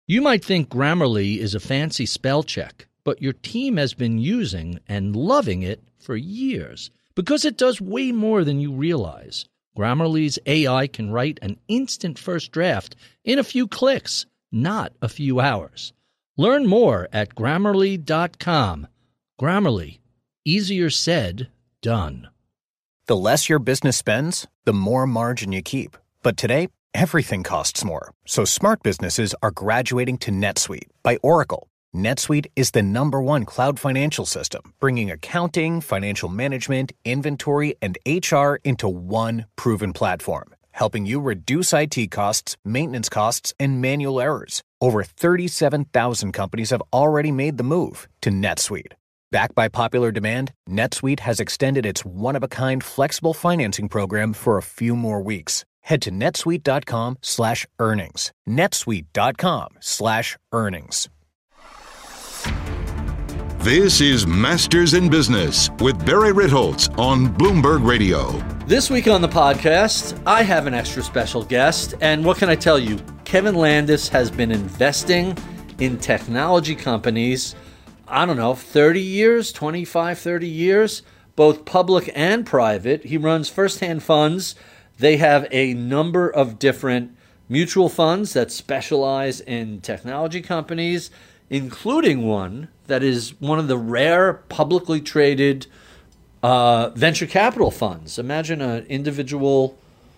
You might think Grammarly is a fancy spell check, but your team has been using and loving it for years because it does way more than you realize. Grammarly's AI can write an instant first draft in a few clicks, not a few hours. Learn more at Grammarly.com. Grammarly. Easier said, done. The less your business spends, the more margin you keep. But today, everything costs more. So smart businesses are graduating to NetSuite by Oracle. NetSuite is the #1 cloud financial system, bringing accounting, financial management, inventory, and HR into one proven platform, helping you reduce IT costs, maintenance costs, and manual errors. Over 37,000 companies have already made the move to NetSuite. Backed by popular demand, NetSuite has extended its one-of-a-kind flexible financing program for a few more weeks. Head to netsuite.com/earnings. netsuite.com/earnings. This is Masters in Business with Barry Ritholtz on Bloomberg Radio. This week on the podcast, I have an extra special guest, and what can I tell you? Kevin Landis has been investing in technology companies, 30 years, 25, 30 years, both public and private. He runs First-Hand Funds. They have a number of different mutual funds that specialize in technology companies, including one that is one of the rare publicly traded venture capital funds. Imagine an individual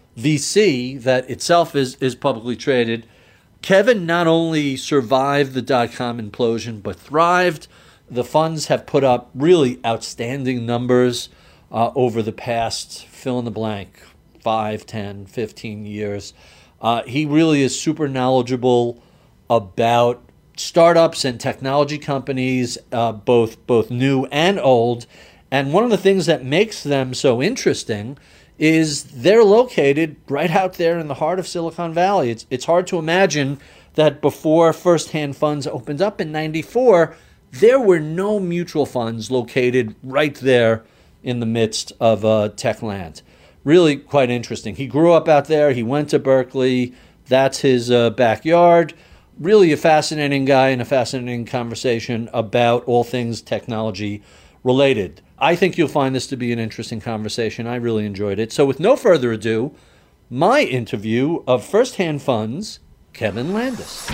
VC that itself is publicly traded. Kevin not only survived the dot-com implosion, but thrived. The funds have put up really outstanding numbers over the past, fill in the blank, 5, 10, 15 years. He really is super knowledgeable about startups and technology companies, both new and old. And one of the things that makes them so interesting is they're located right out there in the heart of Silicon Valley. It's hard to imagine that before First-Hand Funds opened up in '94, there were no mutual funds located right there in the midst of tech land. Really quite interesting. He grew up out there. He went to Berkeley. That's his backyard. Really a fascinating guy and a fascinating conversation about all things technology related. I think you'll find this to be an interesting conversation. I really enjoyed it. So with no further ado, my interview of First-Hand Funds, Kevin Landis.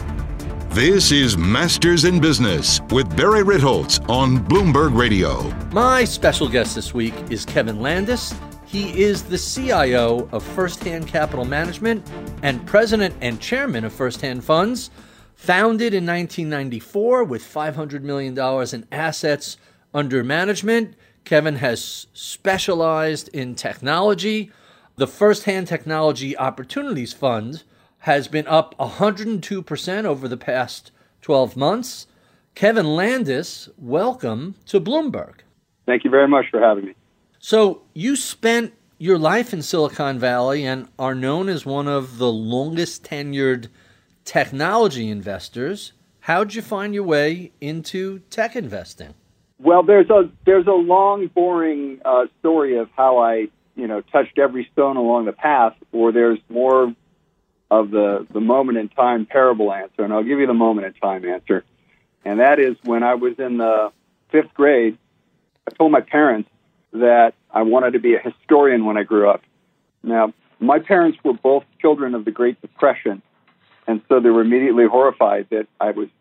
This is Masters in Business with Barry Ritholtz on Bloomberg Radio. My special guest this week is Kevin Landis. He is the CIO of First-Hand Capital Management and president and chairman of First-Hand Funds, founded in 1994 with $500 million in assets under management. Kevin has specialized in technology. The First-Hand Technology Opportunities Fund has been up 102% over the past 12 months. Kevin Landis, welcome to Bloomberg. Thank you very much for having me. So you spent your life in Silicon Valley and are known as one of the longest tenured technology investors. How'd you find your way into tech investing? Well, there's a long, boring story of how I, touched every stone along the path, or there's more of the moment in time parable answer, and I'll give you the moment in time answer. And that is when I was in the 5th grade, I told my parents that I wanted to be a historian when I grew up. Now, my parents were both children of the Great Depression, and so they were immediately horrified that I was,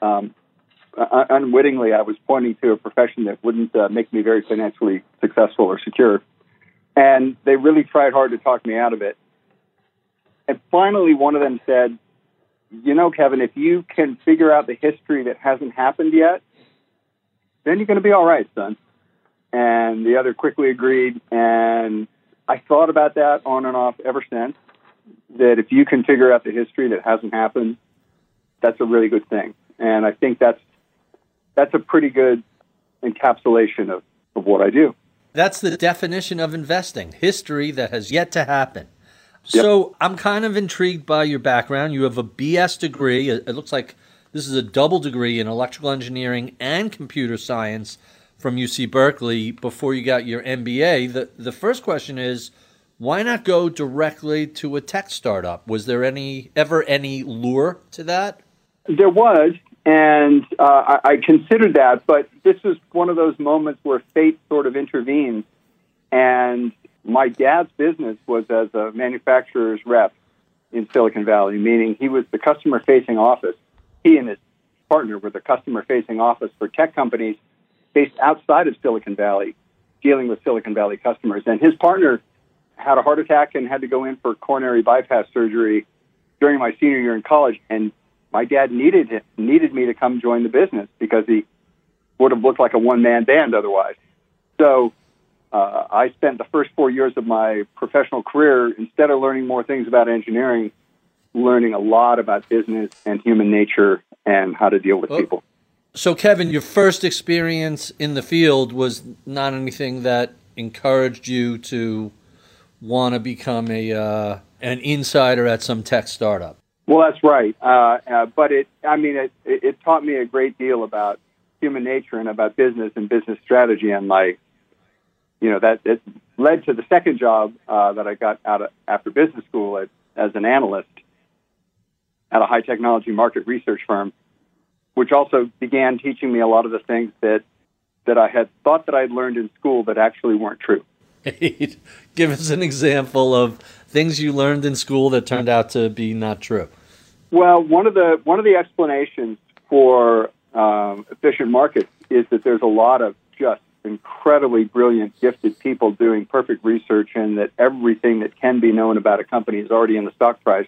unwittingly, I was pointing to a profession that wouldn't make me very financially successful or secure. And they really tried hard to talk me out of it. And finally, one of them said, Kevin, if you can figure out the history that hasn't happened yet, then you're going to be all right, son. And the other quickly agreed, and I thought about that on and off ever since, that if you can figure out the history that hasn't happened, that's a really good thing. And I think that's a pretty good encapsulation of what I do. That's the definition of investing, history that has yet to happen. So I'm kind of intrigued by your background. You have a BS degree. It looks like this is a double degree in electrical engineering and computer science from UC Berkeley before you got your MBA. The first question is, why not go directly to a tech startup? Was there ever any lure to that? There was, and I considered that, but this was one of those moments where fate sort of intervened. And my dad's business was as a manufacturer's rep in Silicon Valley, meaning he was the customer-facing office. He and his partner were the customer-facing office for tech companies based outside of Silicon Valley, dealing with Silicon Valley customers. And his partner had a heart attack and had to go in for coronary bypass surgery during my senior year in college. And my dad needed me to come join the business because he would have looked like a one-man band otherwise. So I spent the first 4 years of my professional career, instead of learning more things about engineering, learning a lot about business and human nature and how to deal with people. So, Kevin, your first experience in the field was not anything that encouraged you to want to become an insider at some tech startup. Well, that's right. But it taught me a great deal about human nature and about business and business strategy. And that it led to the second job that I got after business school as an analyst at a high technology market research firm, which also began teaching me a lot of the things that I had thought that I'd learned in school that actually weren't true. Give us an example of things you learned in school that turned out to be not true. Well, one of the explanations for efficient markets is that there's a lot of just incredibly brilliant, gifted people doing perfect research, and that everything that can be known about a company is already in the stock price.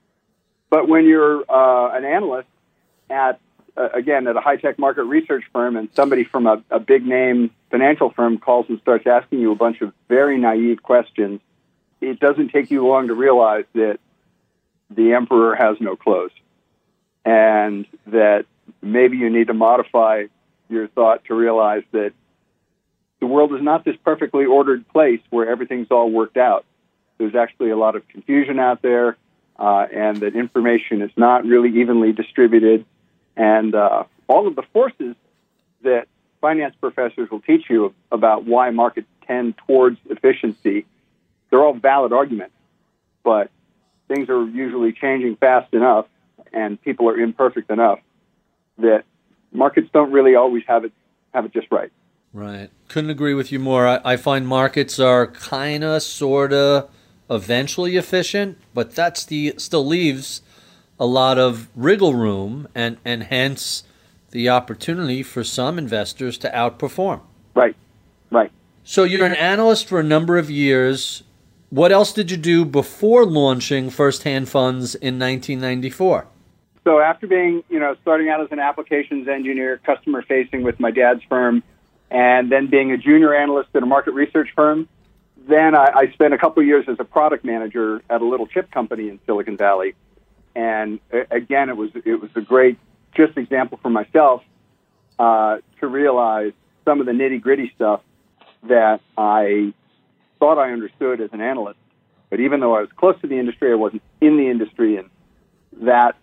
But when you're an analyst at a high-tech market research firm, and somebody from a big-name financial firm calls and starts asking you a bunch of very naive questions, it doesn't take you long to realize that the emperor has no clothes, and that maybe you need to modify your thought to realize that the world is not this perfectly ordered place where everything's all worked out. There's actually a lot of confusion out there, and that information is not really evenly distributed. And all of the forces that finance professors will teach you about why markets tend towards efficiency, they're all valid arguments. But things are usually changing fast enough, and people are imperfect enough that markets don't really always have it just right. Right. Couldn't agree with you more. I find markets are kind of, sort of, eventually efficient, but that still leaves a lot of wriggle room and hence the opportunity for some investors to outperform. Right. So you're an analyst for a number of years. What else did you do before launching First Hand Funds in 1994? So after being, starting out as an applications engineer, customer facing with my dad's firm, and then being a junior analyst at a market research firm, then I spent a couple of years as a product manager at a little chip company in Silicon Valley. And again, it was a great just example for myself to realize some of the nitty-gritty stuff that I thought I understood as an analyst. But even though I was close to the industry, I wasn't in the industry. And that,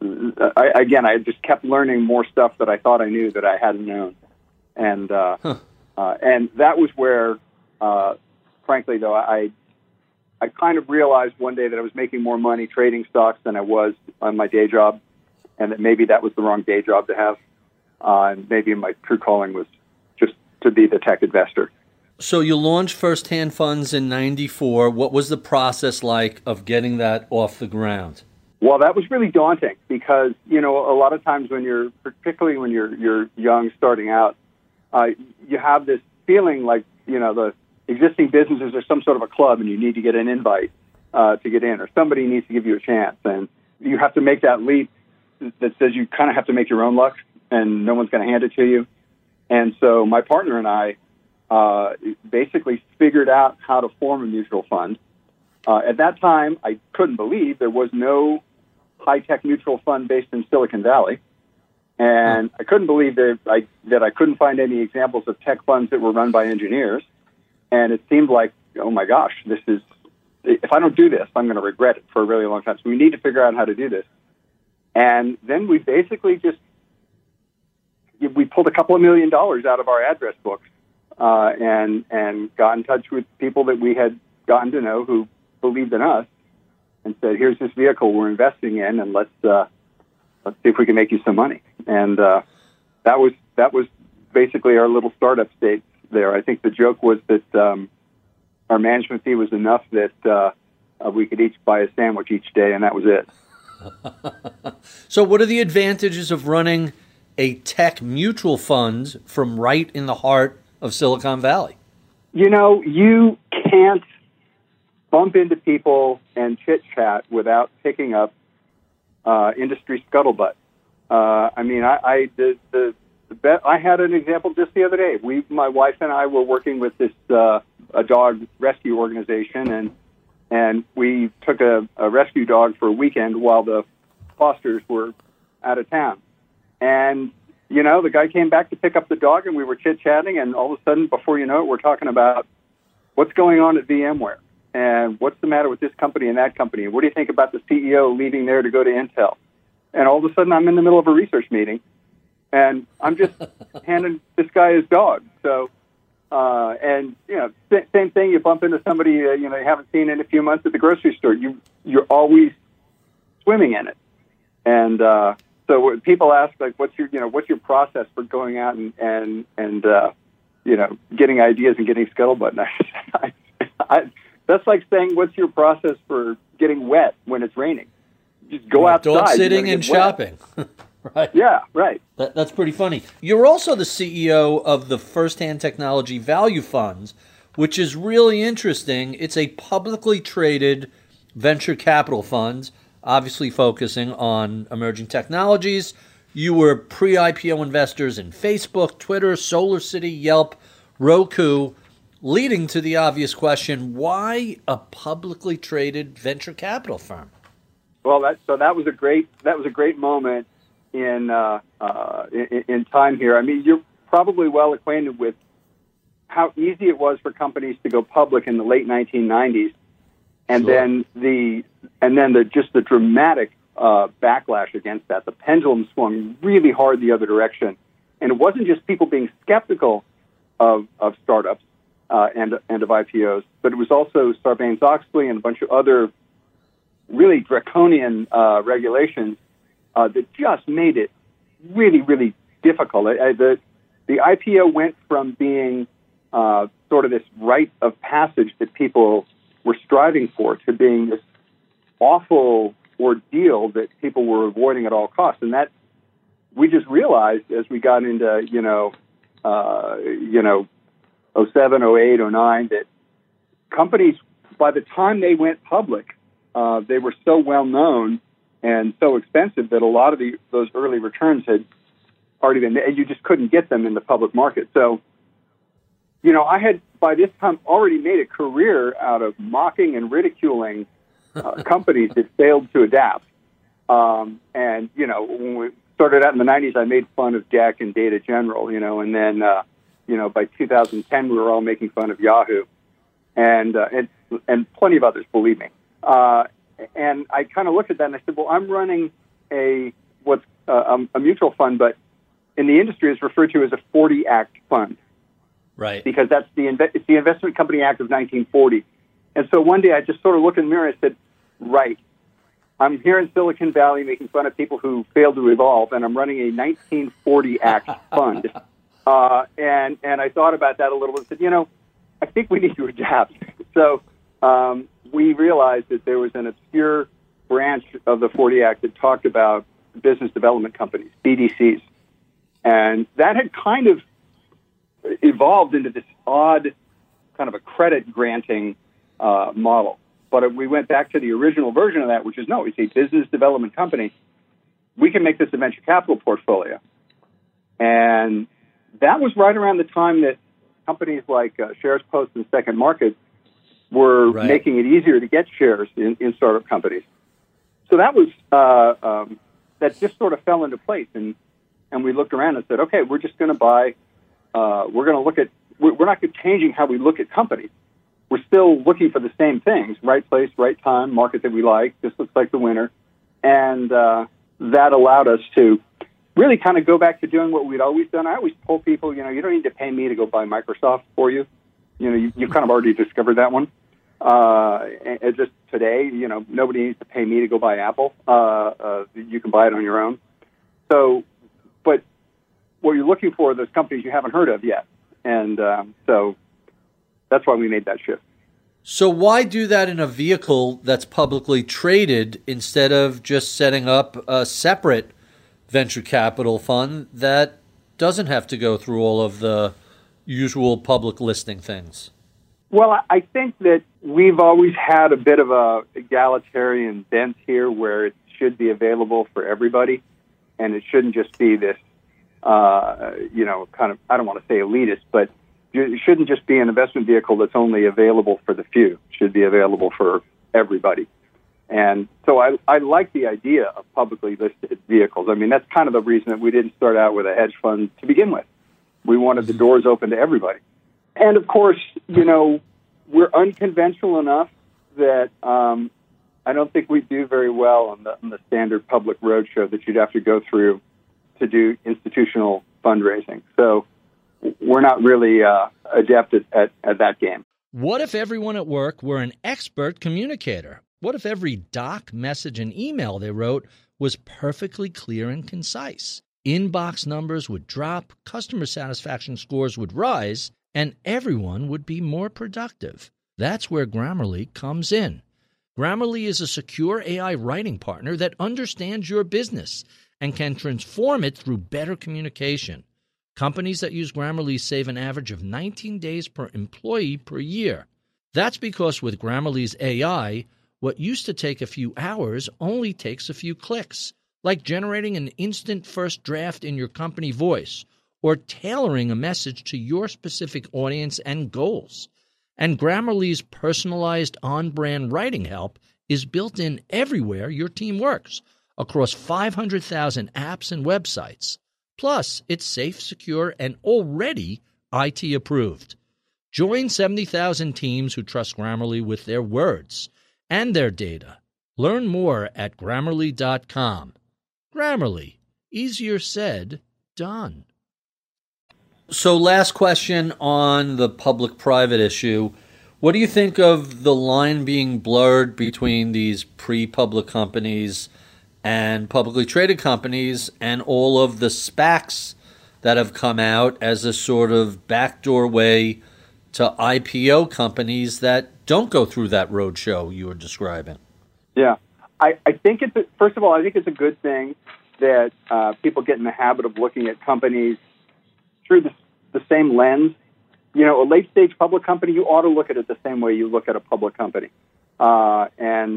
I just kept learning more stuff that I thought I knew that I hadn't known. And and that was where, frankly, though, I kind of realized one day that I was making more money trading stocks than I was on my day job, and that maybe that was the wrong day job to have. And maybe my true calling was just to be the tech investor. So you launched First Hand Funds in 94. What was the process like of getting that off the ground? Well, that was really daunting because, a lot of times particularly when you're young starting out, you have this feeling like, the existing businesses are some sort of a club and you need to get an invite to get in, or somebody needs to give you a chance. And you have to make that leap that says you kind of have to make your own luck and no one's going to hand it to you. And so my partner and I basically figured out how to form a mutual fund. At that time, I couldn't believe there was no high-tech mutual fund based in Silicon Valley. And I couldn't believe that I couldn't find any examples of tech funds that were run by engineers. And it seemed like, oh my gosh, if I don't do this, I'm going to regret it for a really long time. So we need to figure out how to do this. And then we basically we pulled a couple of $1 million out of our address books and got in touch with people that we had gotten to know who believed in us and said, here's this vehicle we're investing in, and let's let's see if we can make you some money. And that was basically our little startup stage there. I think the joke was that our management fee was enough that we could each buy a sandwich each day, and that was it. So what are the advantages of running a tech mutual fund from right in the heart of Silicon Valley? You know, you can't bump into people and chit-chat without picking up industry scuttlebutt. I mean, I had an example just the other day. My wife and I were working with this a dog rescue organization, and we took a rescue dog for a weekend while the fosters were out of town. And, you know, the guy came back to pick up the dog, and we were chit-chatting, and all of a sudden, before you know it, we're talking about what's going on at VMware, and what's the matter with this company and that company, and what do you think about the CEO leaving there to go to Intel? And all of a sudden, I'm in the middle of a research meeting, and I'm just handing this guy his dog. So, and, you know, same thing, you bump into somebody, you haven't seen in a few months at the grocery store. You're always swimming in it. And so when people ask, like, what's your process for going out and getting ideas and getting scuttlebutt? And that's like saying, what's your process for getting wet when it's raining? Just go outside. Dog sitting and shopping. Right. Yeah, right. That's pretty funny. You're also the CEO of the First Hand Technology Value Funds, which is really interesting. It's a publicly traded venture capital fund, obviously focusing on emerging technologies. You were pre-IPO investors in Facebook, Twitter, SolarCity, Yelp, Roku, leading to the obvious question, why a publicly traded venture capital firm? Well, that was a great moment in time here. I mean, you're probably well acquainted with how easy it was for companies to go public in the late 1990s, and Sure. then the dramatic backlash against that. The pendulum swung really hard the other direction, and it wasn't just people being skeptical of startups and of IPOs, but it was also Sarbanes-Oxley and a bunch of other really draconian regulations that just made it really, really difficult. The IPO went from being sort of this rite of passage that people were striving for to being this awful ordeal that people were avoiding at all costs. And that we just realized as we got into, 07, 08, 09, that companies, by the time they went public, they were so well known and so expensive that a lot of those early returns had already been, and you just couldn't get them in the public market. So, I had by this time already made a career out of mocking and ridiculing companies that failed to adapt. And, when we started out in the 90s, I made fun of DEC and Data General, and then, by 2010, we were all making fun of Yahoo and plenty of others, believe me. And I kind of looked at that and I said, well, I'm running a mutual fund, but in the industry is referred to as a 40 Act fund. Right. Because it's the Investment Company Act of 1940. And so one day I just sort of looked in the mirror and I said, right, I'm here in Silicon Valley making fun of people who failed to evolve, and I'm running a 1940 Act fund. And I thought about that a little bit and said, I think we need to adapt. So we realized that there was an obscure branch of the 40 Act that talked about business development companies, BDCs. And that had kind of evolved into this odd kind of a credit granting model. But we went back to the original version of that, which is, no, it's a business development company. We can make this a venture capital portfolio. And that was right around the time that companies like SharesPost and Second Market were making it easier to get shares in startup companies. So that was that just sort of fell into place, and we looked around and said, okay, we're just going to buy. We're going to look at. We're not changing how we look at companies. We're still looking for the same things: right place, right time, market that we like. This looks like the winner, and that allowed us to really kind of go back to doing what we'd always done. I always told people, you don't need to pay me to go buy Microsoft for you. You've kind of already discovered that one. And just today, nobody needs to pay me to go buy Apple. You can buy it on your own. So, but what you're looking for are those companies you haven't heard of yet. And so that's why we made that shift. So why do that in a vehicle that's publicly traded instead of just setting up a separate venture capital fund that doesn't have to go through all of the usual public listing things? Well, I think that we've always had a bit of a egalitarian bent here where it should be available for everybody, and it shouldn't just be this, kind of, I don't want to say elitist, but it shouldn't just be an investment vehicle that's only available for the few. It should be available for everybody. And so I like the idea of publicly listed vehicles. I mean, that's kind of the reason that we didn't start out with a hedge fund to begin with. We wanted the doors open to everybody. And, of course, we're unconventional enough that I don't think we do very well on the standard public roadshow that you'd have to go through to do institutional fundraising. So we're not really adept at that game. What if everyone at work were an expert communicator? What if every doc, message, and email they wrote was perfectly clear and concise? Inbox numbers would drop, customer satisfaction scores would rise, and everyone would be more productive. That's where Grammarly comes in. Grammarly is a secure AI writing partner that understands your business and can transform it through better communication. Companies that use Grammarly save an average of 19 days per employee per year. That's because with Grammarly's AI, what used to take a few hours only takes a few clicks, like generating an instant first draft in your company voice or tailoring a message to your specific audience and goals. And Grammarly's personalized on-brand writing help is built in everywhere your team works, across 500,000 apps and websites. Plus, it's safe, secure, and already IT approved. Join 70,000 teams who trust Grammarly with their words and their data. Learn more at Grammarly.com. Grammarly. Easier said, done. So last question on the public-private issue. What do you think of the line being blurred between these pre-public companies and publicly traded companies and all of the SPACs that have come out as a sort of backdoor way to IPO companies that don't go through that roadshow you were describing? Yeah. I think first of all, I think it's a good thing that people get in the habit of looking at companies through the same lens. A late-stage public company, you ought to look at it the same way you look at a public company. I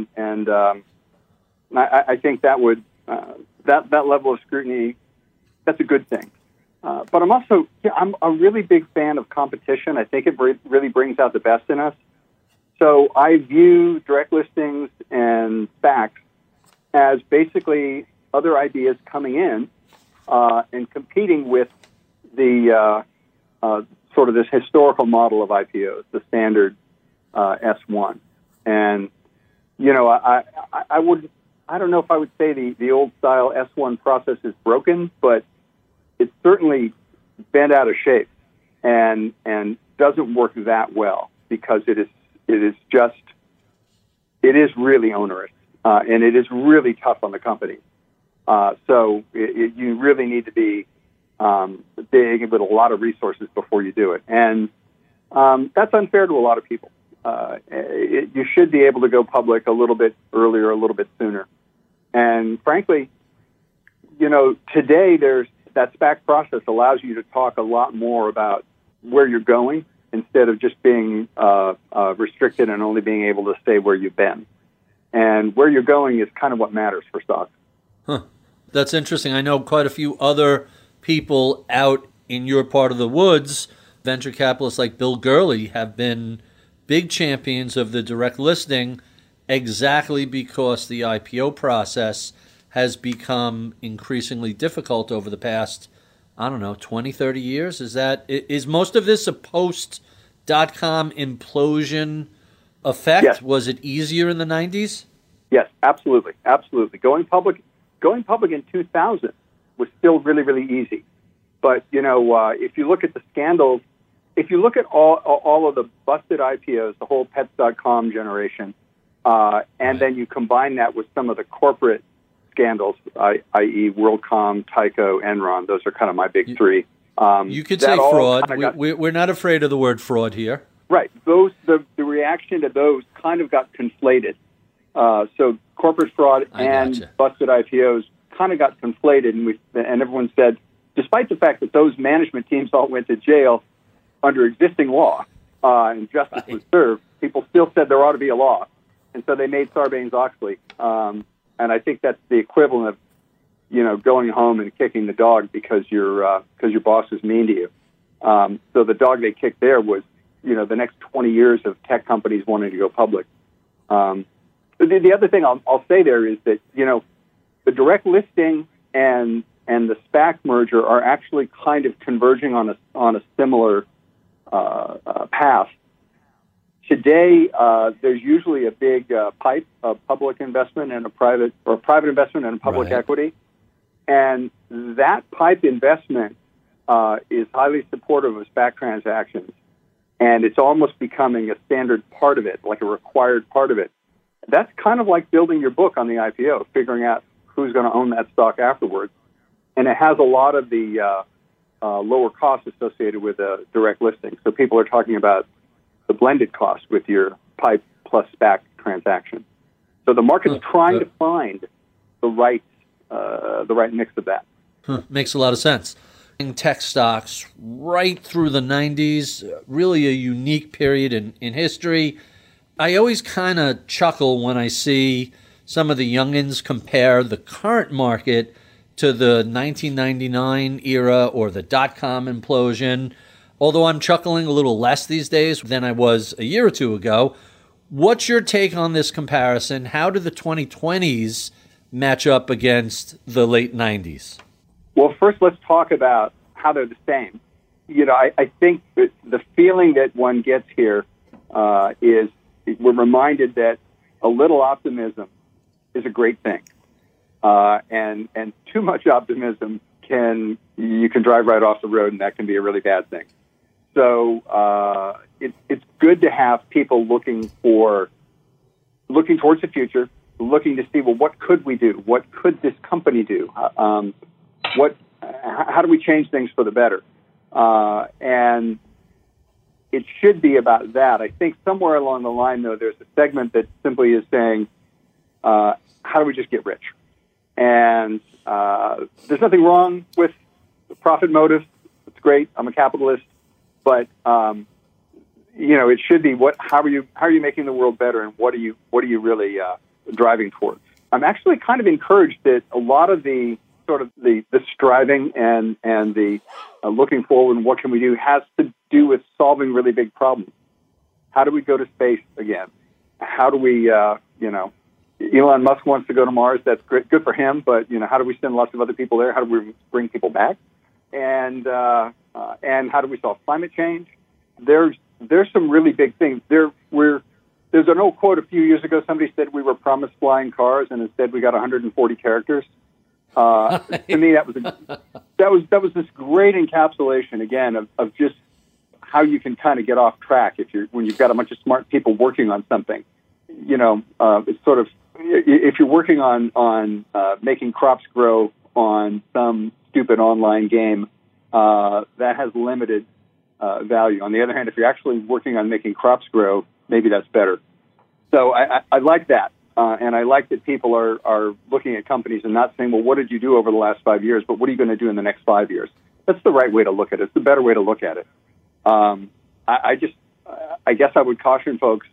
think that would that level of scrutiny, that's a good thing. But I'm a really big fan of competition. I think it really brings out the best in us. So I view direct listings and SPACs as basically other ideas coming in and competing with the sort of this historical model of IPOs, the standard S1. And I don't know if I would say the old style S1 process is broken, but it's certainly bent out of shape and doesn't work that well because it is really onerous and it is really tough on the company. So you really need to be big with a lot of resources before you do it, and that's unfair to a lot of people. You should be able to go public a little bit earlier, a little bit sooner. And frankly, today that SPAC process allows you to talk a lot more about where you're going instead of just being restricted and only being able to say where you've been. And where you're going is kind of what matters for stocks. Huh. That's interesting. I know quite a few other people out in your part of the woods, venture capitalists like Bill Gurley, have been big champions of the direct listing exactly because the IPO process has become increasingly difficult over the past, 20, 30 years. Is most of this a post-dot-com implosion effect? Yes. Was it easier in the 90s? Yes, absolutely. Absolutely. Going public in 2000 was still really, really easy. But, if you look at the scandals, if you look at all of the busted IPOs, the whole Pets.com generation, and then you combine that with some of the corporate scandals, i.e. WorldCom, Tyco, Enron. Those are kind of my big three. You could say fraud. We're not afraid of the word fraud here. Right. The reaction to those kind of got conflated. So corporate fraud and busted IPOs kind of got conflated, and everyone said, despite the fact that those management teams all went to jail under existing law and justice was served, people still said there ought to be a law. And so they made Sarbanes-Oxley. And I think that's the equivalent of, going home and kicking the dog because your boss is mean to you. So the dog they kicked there was, the next 20 years of tech companies wanting to go public. The other thing I'll say there is that, the direct listing and the SPAC merger are actually kind of converging on a similar path. Today, there's usually a big pipe of public investment and private investment and public equity. And that pipe investment is highly supportive of SPAC transactions. And it's almost becoming a standard part of it, like a required part of it. That's kind of like building your book on the IPO, figuring out who's going to own that stock afterwards. And it has a lot of the lower costs associated with a direct listing. So people are talking about the blended cost with your pipe plus SPAC transaction. So the market's trying to find the right mix of that. Makes a lot of sense. Tech stocks right through the 90s, really a unique period in history. I always kind of chuckle when I see some of the youngins compare the current market to the 1999 era or the dot-com implosion, although I'm chuckling a little less these days than I was a year or two ago. What's your take on this comparison? How do the 2020s match up against the late 90s? Well, first, let's talk about how they're the same. I think that the feeling that one gets here is we're reminded that a little optimism is a great thing. And too much optimism you can drive right off the road, and that can be a really bad thing. So it's good to have people looking towards the future, looking to see, well, what could we do? What could this company do? How do we change things for the better? And it should be about that. I think somewhere along the line, though, there's a segment that simply is saying, how do we just get rich? And there's nothing wrong with the profit motive. It's great. I'm a capitalist. But, it should be how are you making the world better, and what are you really driving towards? I'm actually kind of encouraged that a lot of the sort of the striving and the looking forward and what can we do has to do with solving really big problems. How do we go to space again? How do we, Elon Musk wants to go to Mars. That's great, good for him. But how do we send lots of other people there? How do we bring people back? And how do we solve climate change? There's some really big things. There's an old quote a few years ago. Somebody said we were promised flying cars, and instead we got 140 characters. To me, that was this great encapsulation again of just how you can kind of get off track when you've got a bunch of smart people working on something. It's sort of if you're working on making crops grow on some stupid online game, that has limited value. On the other hand, if you're actually working on making crops grow, maybe that's better. So I like that. And I like that people are looking at companies and not saying, well, what did you do over the last 5 years, but what are you going to do in the next 5 years? That's the right way to look at it. It's the better way to look at it. I guess I would caution folks,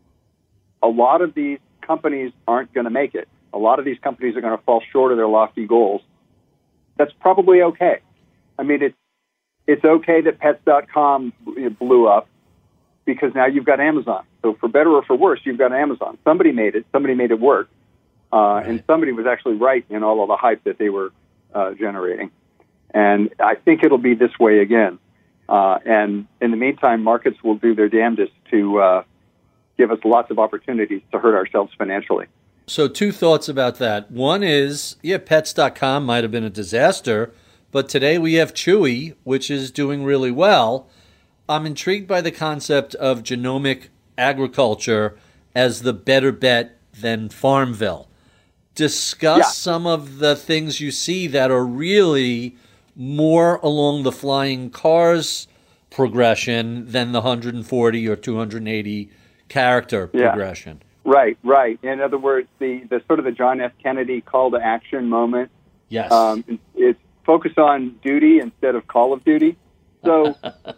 a lot of these companies aren't going to make it. A lot of these companies are going to fall short of their lofty goals. That's probably okay. I mean, it's okay that Pets.com blew up, because now you've got Amazon. So for better or for worse, you've got Amazon. Somebody made it work, and somebody was actually right in all of the hype that they were generating. And I think it'll be this way again. And in the meantime, markets will do their damnedest to give us lots of opportunities to hurt ourselves financially. So two thoughts about that. One is, Pets.com might have been a disaster, but today we have Chewy, which is doing really well. I'm intrigued by the concept of genomic agriculture as the better bet than Farmville. discuss some of the things you see that are really more along the flying cars progression than the 140 or 280 character progression. Right. In other words, the sort of the John F. Kennedy call to action moment. Yes. It's focus on duty instead of Call of Duty. So,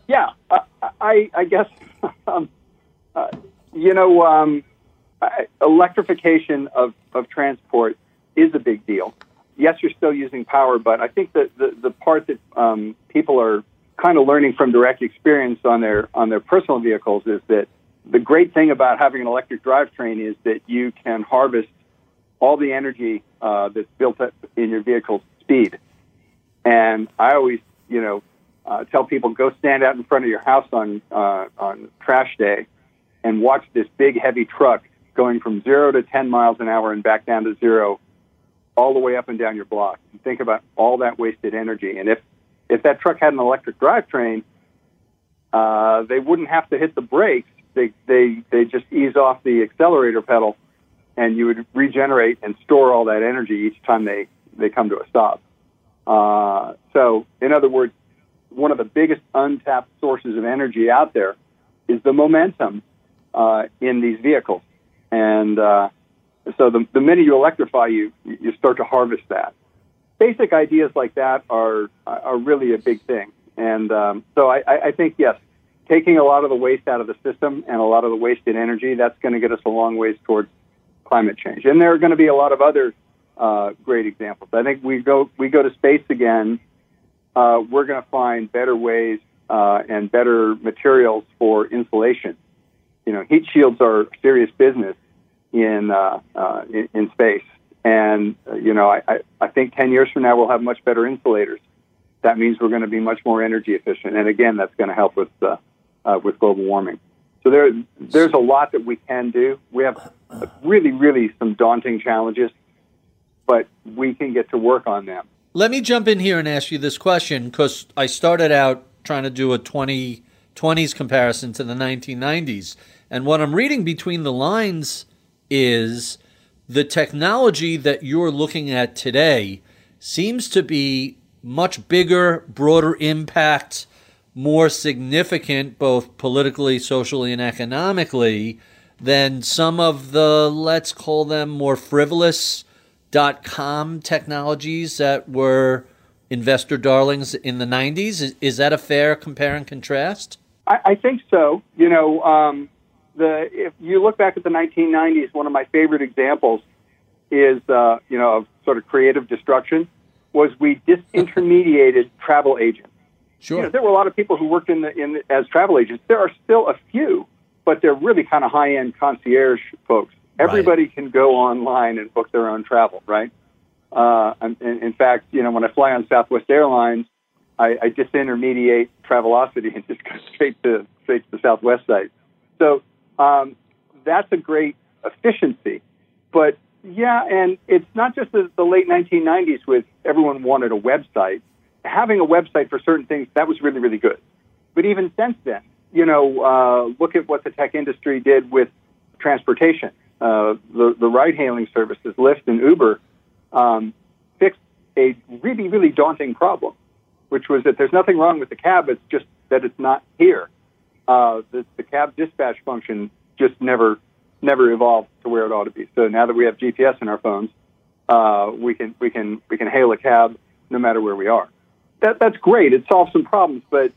I guess, electrification of transport is a big deal. Yes, you're still using power, but I think that the part that people are kind of learning from direct experience on their personal vehicles is that the great thing about having an electric drivetrain is that you can harvest all the energy that's built up in your vehicle's speed. And I always, tell people, go stand out in front of your house on trash day and watch this big, heavy truck going from 0 to 10 miles an hour and back down to 0 all the way up and down your block. And think about all that wasted energy. And if that truck had an electric drivetrain, they wouldn't have to hit the brakes. They just ease off the accelerator pedal, and you would regenerate and store all that energy each time they come to a stop. So, in other words, one of the biggest untapped sources of energy out there is the momentum in these vehicles. And so the minute you electrify, you start to harvest that. Basic ideas like that are really a big thing. And so I think, yes, taking a lot of the waste out of the system and a lot of the wasted energy, that's going to get us a long ways towards climate change. And there are going to be a lot of other great examples. I think we go to space again, we're going to find better ways and better materials for insulation. Heat shields are serious business in space. And, I think 10 years from now we'll have much better insulators. That means we're going to be much more energy efficient. And again, that's going to help with global warming. So there's a lot that we can do. We have really, really some daunting challenges, but we can get to work on them. Let me jump in here and ask you this question, because I started out trying to do a 2020s comparison to the 1990s. And what I'm reading between the lines is the technology that you're looking at today seems to be much bigger, broader impact, more significant, both politically, socially, and economically, than some of the, let's call them, more frivolous .com technologies that were investor darlings in the 90s. Is that a fair compare and contrast? I think so. If you look back at the 1990s, one of my favorite examples is, of sort of creative destruction, was we disintermediated travel agents. Sure. There were a lot of people who worked as travel agents. There are still a few, but they're really kind of high-end concierge folks. Everybody can go online and book their own travel, right? In fact, when I fly on Southwest Airlines, I disintermediate Travelocity and just go straight to the Southwest site. So that's a great efficiency. But yeah, and it's not just the late 1990s with everyone wanted a website. Having a website for certain things, that was really, really good. But even since then, look at what the tech industry did with transportation. The ride-hailing services, Lyft and Uber, fixed a really, really daunting problem, which was that there's nothing wrong with the cab, it's just that it's not here. The cab dispatch function just never evolved to where it ought to be. So now that we have GPS in our phones, we can hail a cab no matter where we are. That's great. It solves some problems, but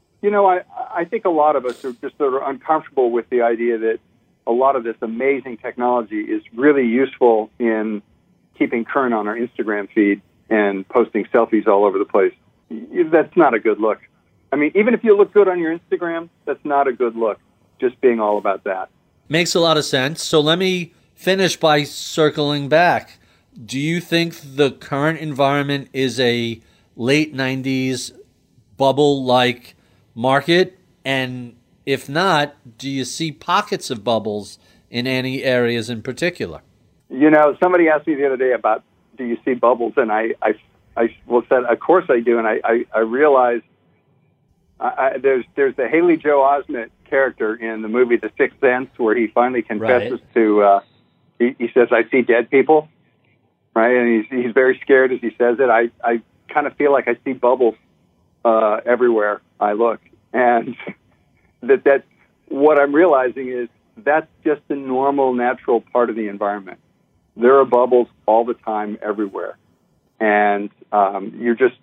I think a lot of us are just sort of uncomfortable with the idea that a lot of this amazing technology is really useful in keeping current on our Instagram feed and posting selfies all over the place. That's not a good look. I mean, even if you look good on your Instagram, that's not a good look, just being all about that. Makes a lot of sense. So let me finish by circling back. Do you think the current environment is a late 90s bubble-like market? And if not, do you see pockets of bubbles in any areas in particular? Somebody asked me the other day about, do you see bubbles? And I said, of course I do. And I realized there's the Haley Joel Osment character in the movie The Sixth Sense, where he finally confesses to, he says, I see dead people. right? And he's very scared as he says it. I kind of feel like I see bubbles everywhere I look. And that what I'm realizing is that's just a normal, natural part of the environment. There are bubbles all the time, everywhere. And you're just,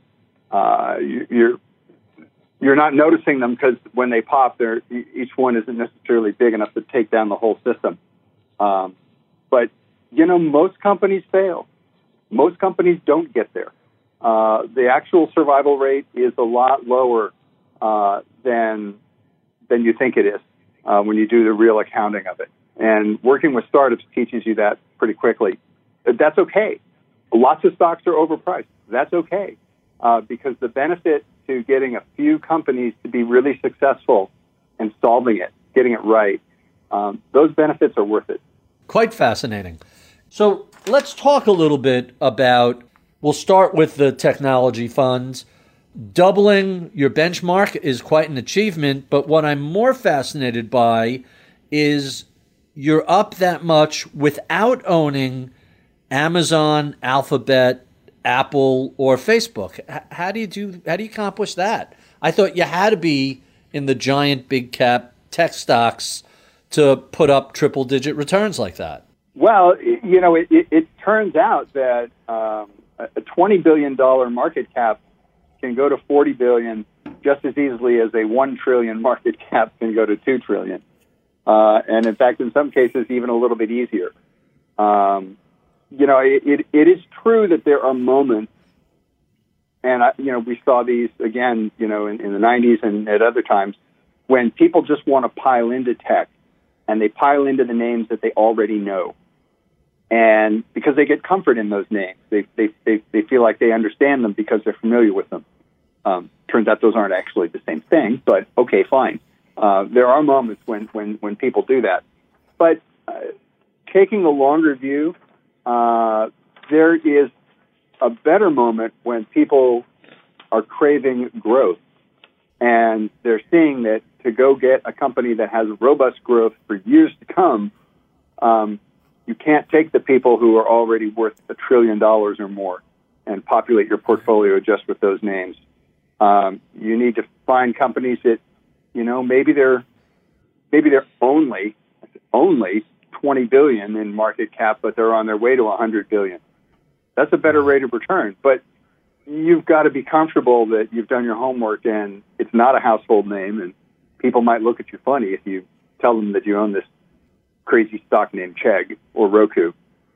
you're not noticing them because when they pop, each one isn't necessarily big enough to take down the whole system. But, most companies fail. Most companies don't get there. The actual survival rate is a lot lower than you think it is when you do the real accounting of it. And working with startups teaches you that pretty quickly. That's okay. Lots of stocks are overpriced. That's okay because the benefit to getting a few companies to be really successful and solving it, getting it right, those benefits are worth it. Quite fascinating. So let's talk a little bit about, we'll start with the technology funds. Doubling your benchmark is quite an achievement, but what I'm more fascinated by is you're up that much without owning Amazon, Alphabet, Apple, or Facebook. How do you accomplish that? I thought you had to be in the giant big cap tech stocks to put up triple digit returns like that. Well, it turns out that a $20 billion market cap can go to $40 billion just as easily as a $1 trillion market cap can go to $2 trillion. And in fact, in some cases, even a little bit easier. It is true that there are moments, and we saw these again, in the 90s and at other times, when people just want to pile into tech, and they pile into the names that they already know, and because they get comfort in those names, they feel like they understand them because they're familiar with them. Turns out those aren't actually the same thing, but okay, fine. There are moments when people do that, but taking a longer view, there is a better moment when people are craving growth, and they're seeing that to go get a company that has robust growth for years to come, you can't take the people who are already worth $1 trillion or more and populate your portfolio just with those names. You need to find companies that, maybe they're only 20 billion in market cap, but they're on their way to 100 billion. That's a better rate of return. But you've got to be comfortable that you've done your homework and it's not a household name, and people might look at you funny if you tell them that you own this crazy stock named Chegg or Roku,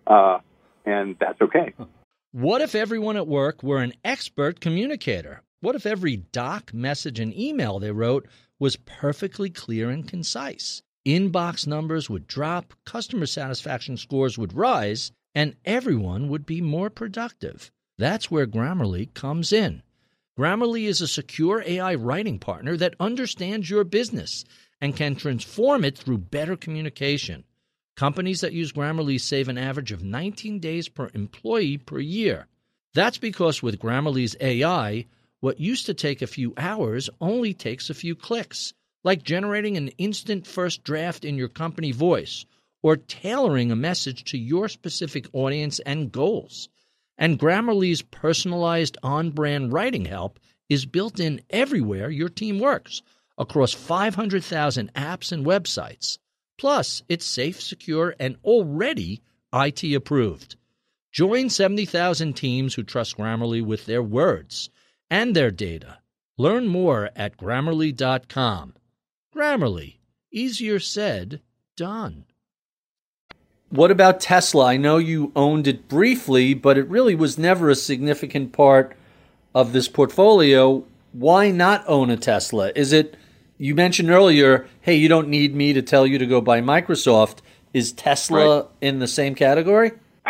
and that's okay. What if everyone at work were an expert communicator? What if every doc, message, and email they wrote was perfectly clear and concise? Inbox numbers would drop, customer satisfaction scores would rise, and everyone would be more productive. That's where Grammarly comes in. Grammarly is a secure AI writing partner that understands your business and can transform it through better communication. Companies that use Grammarly save an average of 19 days per employee per year. That's because with Grammarly's AI, what used to take a few hours only takes a few clicks, like generating an instant first draft in your company voice or tailoring a message to your specific audience and goals. And Grammarly's personalized on-brand writing help is built in everywhere your team works, across 500,000 apps and websites. Plus, it's safe, secure, and already IT approved. Join 70,000 teams who trust Grammarly with their words and their data. Learn more at Grammarly.com. Grammarly. Easier said, done. What about Tesla? I know you owned it briefly, but it really was never a significant part of this portfolio. Why not own a Tesla? Is it, you mentioned earlier, hey, you don't need me to tell you to go buy Microsoft. Is Tesla in the same category?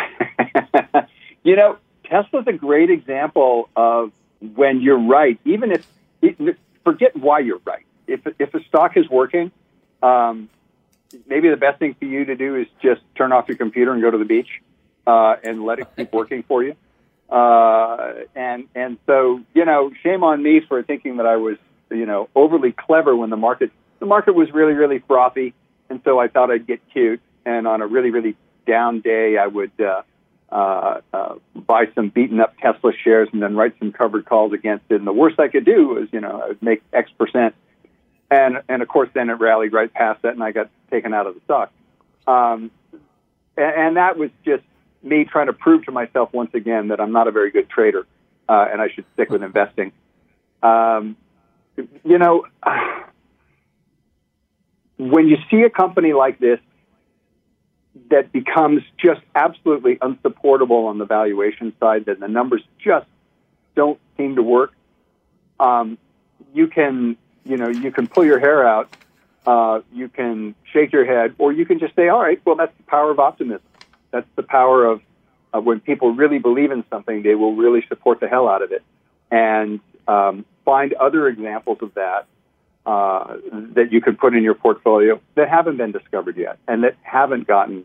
Tesla's a great example of when you're right, even if, forget why you're right. If a stock is working, maybe the best thing for you to do is just turn off your computer and go to the beach and let it keep working for you. And so, shame on me for thinking that I was, overly clever when the market was really, really frothy. And so I thought I'd get cute. And on a really, really down day, I would buy some beaten up Tesla shares and then write some covered calls against it. And the worst I could do was, I would make X percent. And of course, then it rallied right past that, and I got taken out of the stock. And that was just me trying to prove to myself once again that I'm not a very good trader, and I should stick with investing. When you see a company like this that becomes just absolutely unsupportable on the valuation side, that the numbers just don't seem to work, you can pull your hair out, you can shake your head, or you can just say, all right, well, that's the power of optimism. That's the power of when people really believe in something, they will really support the hell out of it. And find other examples of that that you could put in your portfolio that haven't been discovered yet and that haven't gotten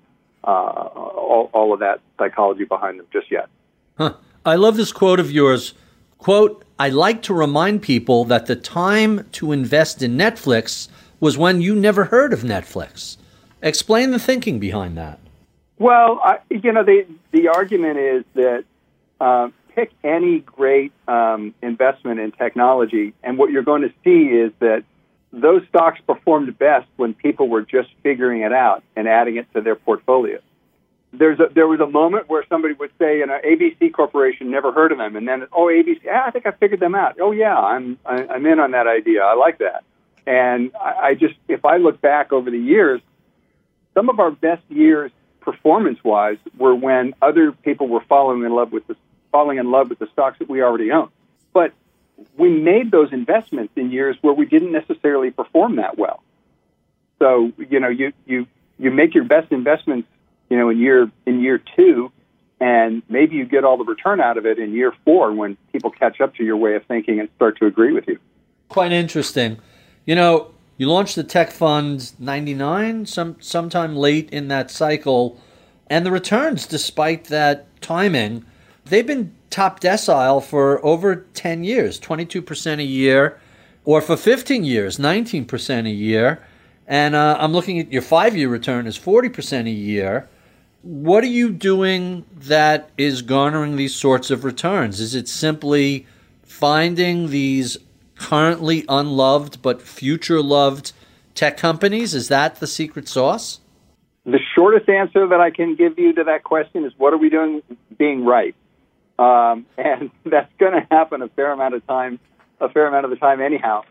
all of that psychology behind them just yet. Huh. I love this quote of yours. Quote, I like to remind people that the time to invest in Netflix was when you never heard of Netflix. Explain the thinking behind that. Well, the argument is that pick any great investment in technology, and what you're going to see is that those stocks performed best when people were just figuring it out and adding it to their portfolio. There was a moment where somebody would say, ABC Corporation, never heard of them, and then, ABC, I think I figured them out. Oh yeah, I'm in on that idea. I like that. And I just, if I look back over the years, some of our best years performance-wise were when other people were falling in love with the stocks that we already own. But we made those investments in years where we didn't necessarily perform that well. So, you make your best investments, in year two, and maybe you get all the return out of it in year 4 when people catch up to your way of thinking and start to agree with you. Quite interesting. You launched the Tech Fund 99, sometime late in that cycle, and the returns, despite that timing, they've been top decile for over 10 years, 22% a year, or for 15 years, 19% a year. And I'm looking at your 5-year return is 40% a year. What are you doing that is garnering these sorts of returns? Is it simply finding these currently unloved but future-loved tech companies? Is that the secret sauce? The shortest answer that I can give you to that question is, what are we doing being right? And that's going to happen a fair amount of the time anyhow.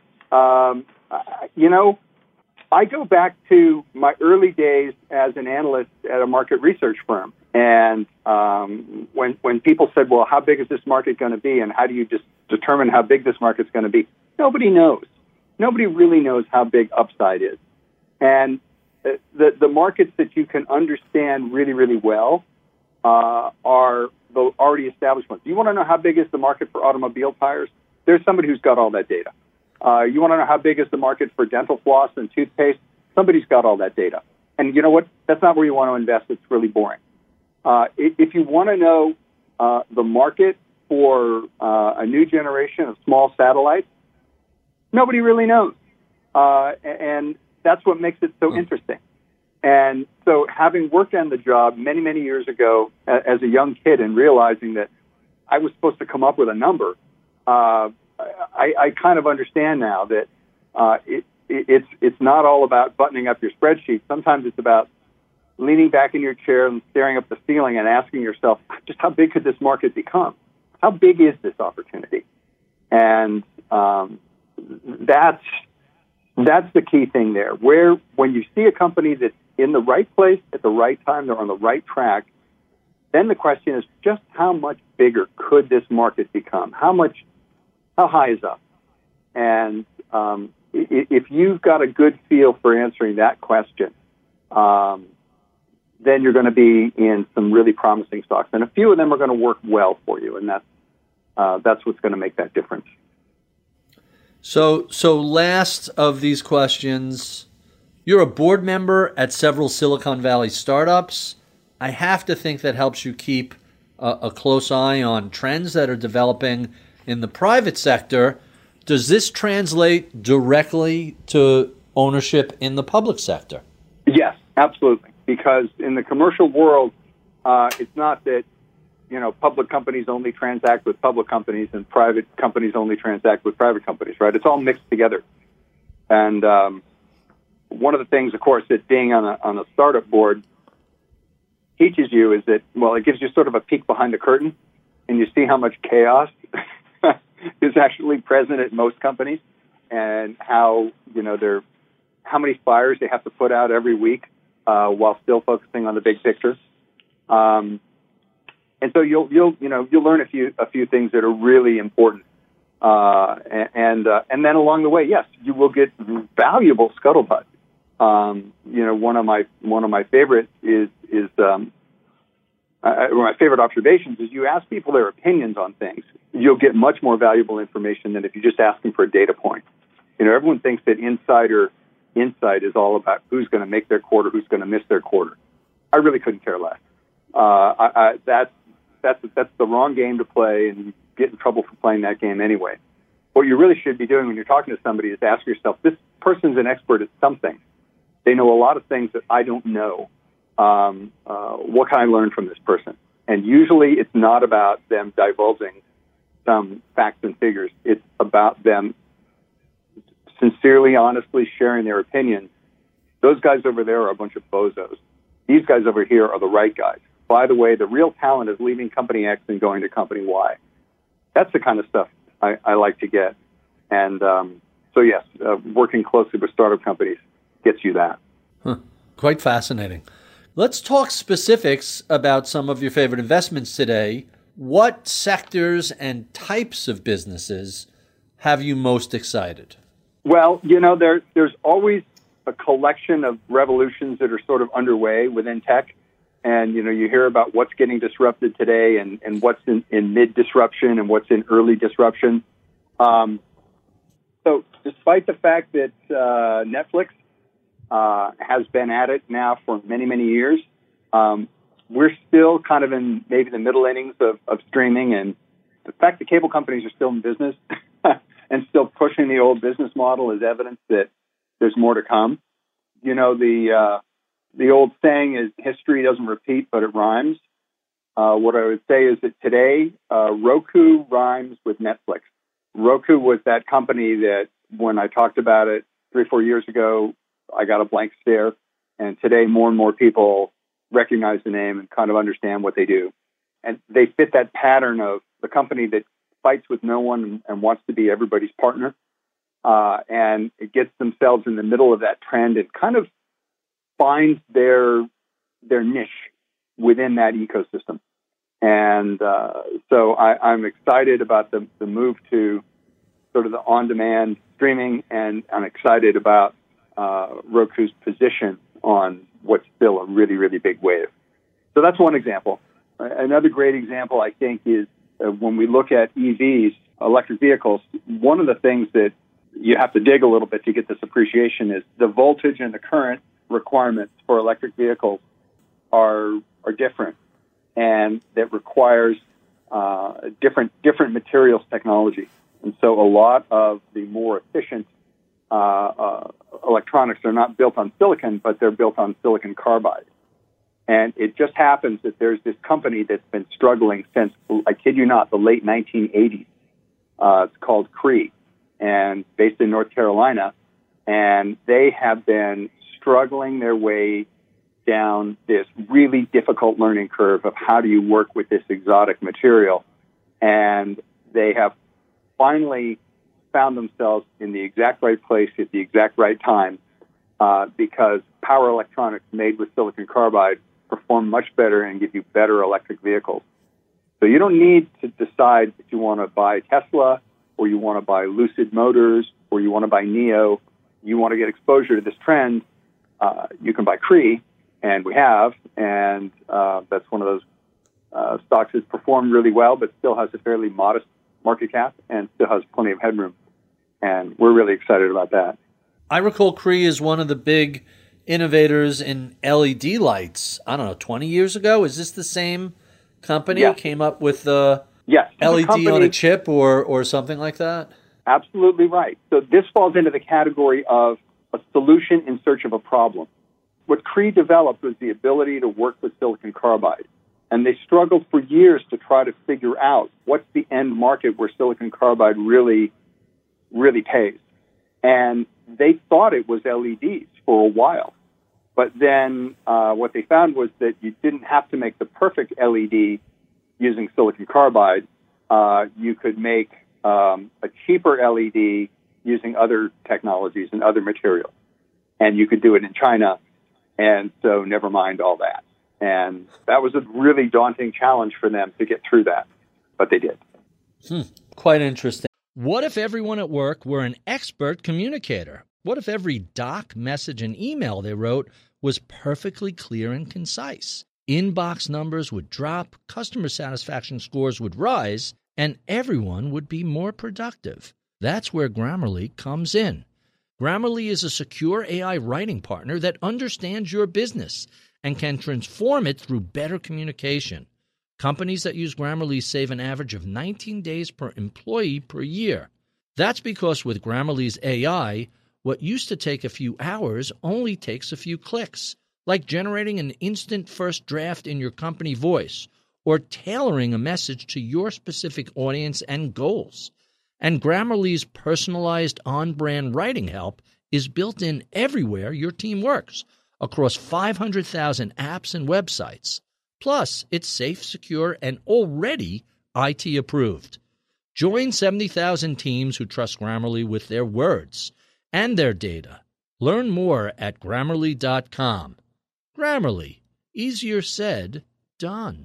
I go back to my early days as an analyst at a market research firm. And when people said, well, how big is this market going to be, and how do you just determine how big this market's going to be? Nobody knows. Nobody really knows how big upside is. And the markets that you can understand really, really well are the already established ones. You want to know how big is the market for automobile tires? There's somebody who's got all that data. You want to know how big is the market for dental floss and toothpaste? Somebody's got all that data. And you know what? That's not where you want to invest. It's really boring. If you want to know the market for a new generation of small satellites, nobody really knows. And that's what makes it so interesting. And so having worked on the job many, many years ago as a young kid and realizing that I was supposed to come up with a number, I kind of understand now that it's not all about buttoning up your spreadsheet. Sometimes it's about leaning back in your chair and staring up the ceiling and asking yourself, just how big could this market become? How big is this opportunity? And that's the key thing there. When you see a company that's in the right place at the right time, they're on the right track, then the question is just how much bigger could this market become? How high is up? And if you've got a good feel for answering that question, then you're going to be in some really promising stocks. And a few of them are going to work well for you, and that's what's going to make that difference. So last of these questions, you're a board member at several Silicon Valley startups. I have to think that helps you keep a close eye on trends that are developing in the private sector. Does this translate directly to ownership in the public sector? Yes, absolutely. Because in the commercial world, it's not that public companies only transact with public companies and private companies only transact with private companies, right? It's all mixed together. And one of the things, of course, that being on a startup board teaches you is that, well, it gives you sort of a peek behind the curtain, and you see how much chaos is actually present at most companies, and how how many fires they have to put out every week while still focusing on the big picture. And so you'll learn a few things that are really important, and then along the way, yes, you will get valuable scuttlebutt. One of my favorite my favorite observations is you ask people their opinions on things. You'll get much more valuable information than if you just ask them for a data point. Everyone thinks that insider insight is all about who's going to make their quarter, who's going to miss their quarter. I really couldn't care less. That's the wrong game to play, and you get in trouble for playing that game anyway. What you really should be doing when you're talking to somebody is ask yourself, this person's an expert at something. They know a lot of things that I don't know. What can I learn from this person? And usually it's not about them divulging some facts and figures. It's about them sincerely, honestly sharing their opinions. Those guys over there are a bunch of bozos. These guys over here are the right guys. By the way, the real talent is leaving company X and going to company Y. That's the kind of stuff I like to get. And so, yes, working closely with startup companies gets you that. Quite fascinating. Let's talk specifics about some of your favorite investments today. What sectors and types of businesses have you most excited? Well, there's always a collection of revolutions that are sort of underway within tech. And, you hear about what's getting disrupted today and what's in mid-disruption and what's in early disruption. So despite the fact that Netflix has been at it now for many, many years, we're still kind of in maybe the middle innings of streaming. And the fact that cable companies are still in business and still pushing the old business model is evidence that there's more to come. The old saying is history doesn't repeat, but it rhymes. What I would say is that today, Roku rhymes with Netflix. Roku was that company that when I talked about it 3 or 4 years ago, I got a blank stare. And today, more and more people recognize the name and kind of understand what they do. And they fit that pattern of the company that fights with no one and wants to be everybody's partner. And it gets themselves in the middle of that trend and kind of finds their niche within that ecosystem. And so I'm excited about the move to sort of the on-demand streaming, and I'm excited about Roku's position on what's still a really, really big wave. So that's one example. Another great example, I think, is when we look at EVs, electric vehicles, one of the things that you have to dig a little bit to get this appreciation is the voltage and the current requirements for electric vehicles are different, and that requires different materials technology. And so a lot of the more efficient electronics are not built on silicon, but they're built on silicon carbide. And it just happens that there's this company that's been struggling since, I kid you not, the late 1980s. It's called Cree, and based in North Carolina, and they have been struggling their way down this really difficult learning curve of how do you work with this exotic material. And they have finally found themselves in the exact right place at the exact right time because power electronics made with silicon carbide perform much better and give you better electric vehicles. So you don't need to decide if you want to buy Tesla or you want to buy Lucid Motors or you want to buy NIO. You want to get exposure to this trend. You can buy Cree, and we have, and that's one of those stocks that's performed really well, but still has a fairly modest market cap and still has plenty of headroom. And we're really excited about that. I recall Cree is one of the big innovators in LED lights. I don't know, 20 years ago? Is this the same company that came up with the LED on a chip or something like that? Absolutely right. So this falls into the category of a solution in search of a problem. What Cree developed was the ability to work with silicon carbide. And they struggled for years to try to figure out what's the end market where silicon carbide really, really pays. And they thought it was LEDs for a while. But then what they found was that you didn't have to make the perfect LED using silicon carbide. You could make a cheaper LED using other technologies and other materials. And you could do it in China. And so never mind all that. And that was a really daunting challenge for them to get through that. But they did. Quite interesting. What if everyone at work were an expert communicator? What if every doc, message, and email they wrote was perfectly clear and concise? Inbox numbers would drop, customer satisfaction scores would rise, and everyone would be more productive. That's where Grammarly comes in. Grammarly is a secure AI writing partner that understands your business and can transform it through better communication. Companies that use Grammarly save an average of 19 days per employee per year. That's because with Grammarly's AI, what used to take a few hours only takes a few clicks, like generating an instant first draft in your company voice or tailoring a message to your specific audience and goals. And Grammarly's personalized on-brand writing help is built in everywhere your team works, across 500,000 apps and websites. Plus, it's safe, secure, and already IT approved. Join 70,000 teams who trust Grammarly with their words and their data. Learn more at Grammarly.com. Grammarly. Easier said, done.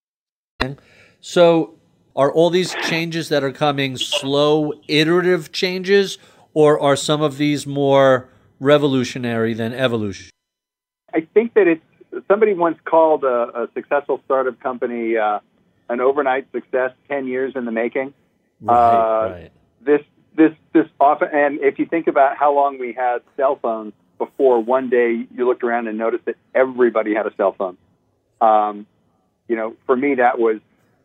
So are all these changes that are coming slow, iterative changes, or are some of these more revolutionary than evolution? I think that somebody once called a successful startup company an overnight success, 10 years in the making. Right. This often, and if you think about how long we had cell phones before, one day you looked around and noticed that everybody had a cell phone. For me, that was,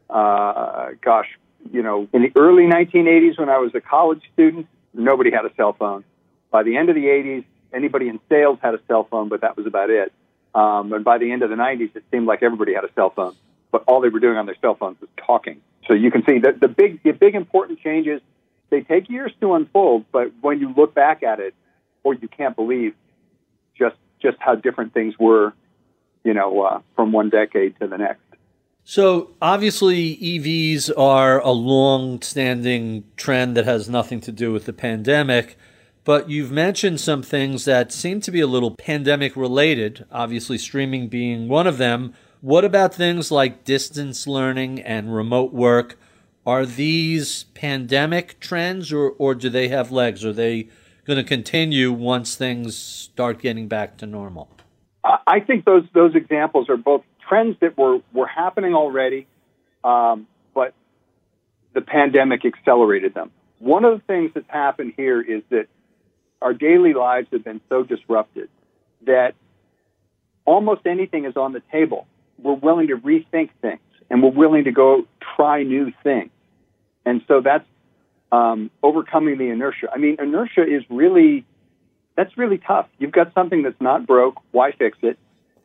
in the early 1980s when I was a college student, nobody had a cell phone. By the end of the 80s, anybody in sales had a cell phone, but that was about it. And by the end of the 90s, it seemed like everybody had a cell phone, but all they were doing on their cell phones was talking. So you can see that the big important changes, they take years to unfold, but when you look back at it, or you can't believe just how different things were, from one decade to the next. So obviously EVs are a long-standing trend that has nothing to do with the pandemic, but you've mentioned some things that seem to be a little pandemic-related, obviously streaming being one of them. What about things like distance learning and remote work? Are these pandemic trends, or do they have legs? Are they going to continue once things start getting back to normal? I think those examples are both trends that were happening already, but the pandemic accelerated them. One of the things that's happened here is that our daily lives have been so disrupted that almost anything is on the table. We're willing to rethink things, and we're willing to go try new things. And so that's overcoming the inertia. I mean, inertia is really tough. You've got something that's not broke. Why fix it?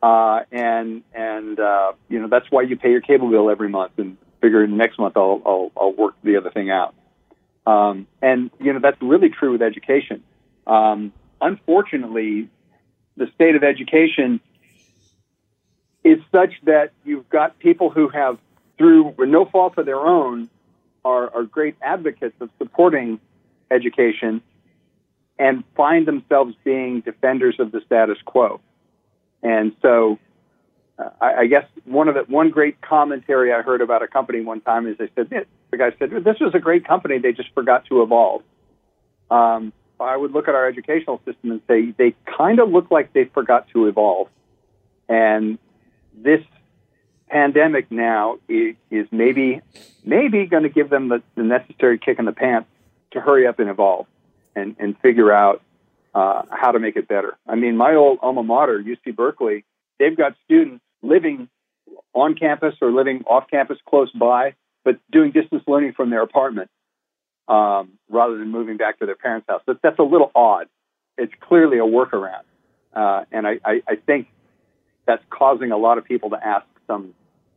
That's why you pay your cable bill every month and figure next month I'll work the other thing out. That's really true with education. Unfortunately, the state of education is such that you've got people who have, through no fault of their own, are great advocates of supporting education and find themselves being defenders of the status quo. And so I guess one great commentary I heard about a company one time is the guy said, this was a great company, they just forgot to evolve. I would look at our educational system and say they kind of look like they forgot to evolve. And this pandemic now is maybe going to give them the necessary kick in the pants to hurry up and evolve and figure out how to make it better. I mean, my old alma mater, UC Berkeley, they've got students living on campus or living off campus close by, but doing distance learning from their apartment rather than moving back to their parents' house. That's a little odd. It's clearly a workaround. And I think that's causing a lot of people to ask some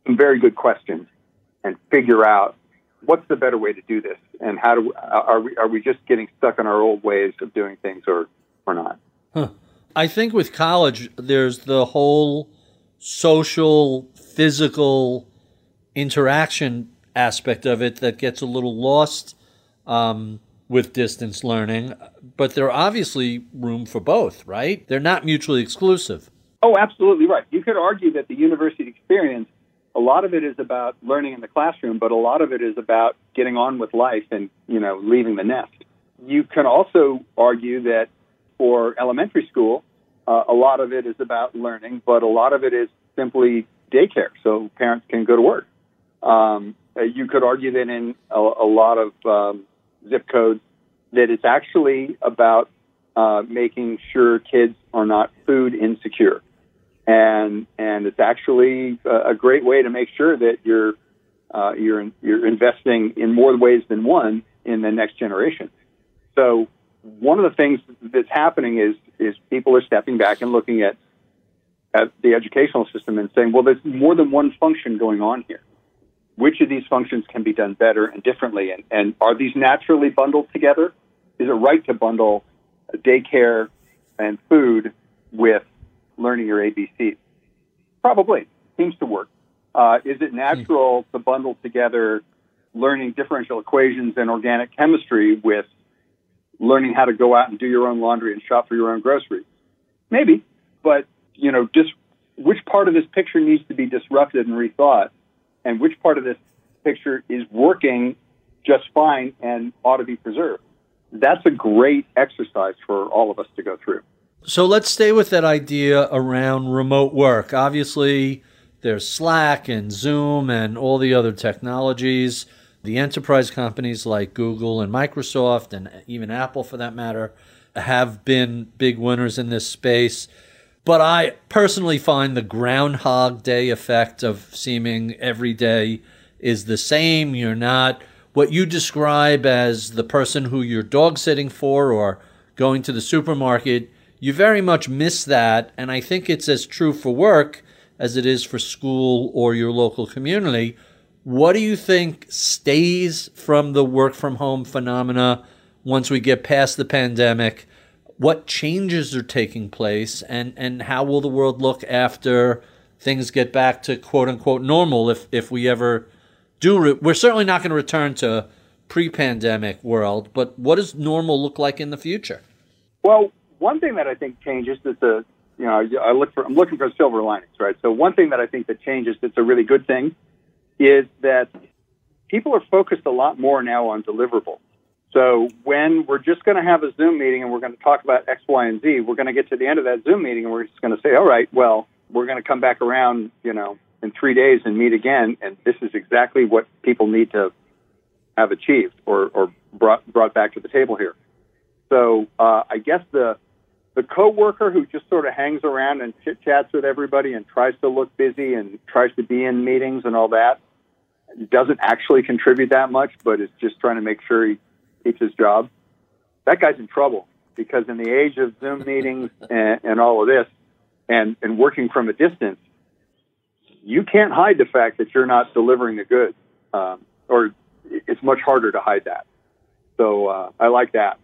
some very good questions and figure out what's the better way to do this, and are we just getting stuck in our old ways of doing things or not? Huh. I think with college, there's the whole social, physical interaction aspect of it that gets a little lost with distance learning, but there are obviously room for both, right? They're not mutually exclusive. Oh, absolutely right. You could argue that the university experience, a lot of it is about learning in the classroom, but a lot of it is about getting on with life and, leaving the nest. You can also argue that for elementary school, a lot of it is about learning, but a lot of it is simply daycare, so parents can go to work. You could argue that in a lot of zip codes that it's actually about making sure kids are not food insecure. And it's actually a great way to make sure that you're investing in more ways than one in the next generation. So one of the things that's happening is people are stepping back and looking at the educational system and saying, well, there's more than one function going on here. Which of these functions can be done better and differently? And are these naturally bundled together? Is it right to bundle daycare and food with learning your ABCs? Probably. Seems to work. Is it natural to bundle together learning differential equations and organic chemistry with learning how to go out and do your own laundry and shop for your own groceries? Maybe. But, just which part of this picture needs to be disrupted and rethought, and which part of this picture is working just fine and ought to be preserved? That's a great exercise for all of us to go through. So let's stay with that idea around remote work. Obviously, there's Slack and Zoom and all the other technologies. The enterprise companies like Google and Microsoft, and even Apple for that matter, have been big winners in this space. But I personally find the Groundhog Day effect of seeming every day is the same. You're not what you describe as the person who you're dog sitting for or going to the supermarket. You very much miss that, and I think it's as true for work as it is for school or your local community. What do you think stays from the work from home phenomena once we get past the pandemic? What changes are taking place, and how will the world look after things get back to quote-unquote normal if we ever do? We're certainly not going to return to pre-pandemic world, but what does normal look like in the future? Well, one thing that I think changes is I'm looking for silver linings, right? So one thing that I think that changes that's a really good thing is that people are focused a lot more now on deliverables. So when we're just going to have a Zoom meeting and we're going to talk about X, Y, and Z, we're going to get to the end of that Zoom meeting and we're just going to say, all right, well, we're going to come back around, in 3 days and meet again. And this is exactly what people need to have achieved or brought back to the table here. So I guess the coworker who just sort of hangs around and chit-chats with everybody and tries to look busy and tries to be in meetings and all that doesn't actually contribute that much, but is just trying to make sure he keeps his job. That guy's in trouble, because in the age of Zoom meetings and all of this and working from a distance, you can't hide the fact that you're not delivering the goods, or it's much harder to hide that. So I like that.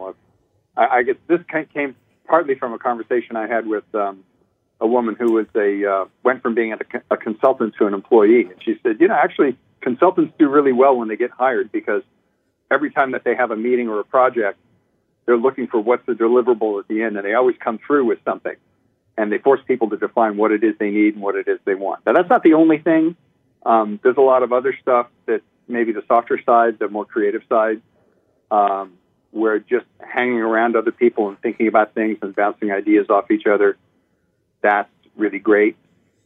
I guess this came partly from a conversation I had with a woman who was went from being a consultant to an employee. And she said, actually, consultants do really well when they get hired, because every time that they have a meeting or a project, they're looking for what's the deliverable at the end, and they always come through with something. And they force people to define what it is they need and what it is they want. Now, that's not the only thing. There's a lot of other stuff that maybe the softer side, the more creative side, where just hanging around other people and thinking about things and bouncing ideas off each other, that's really great.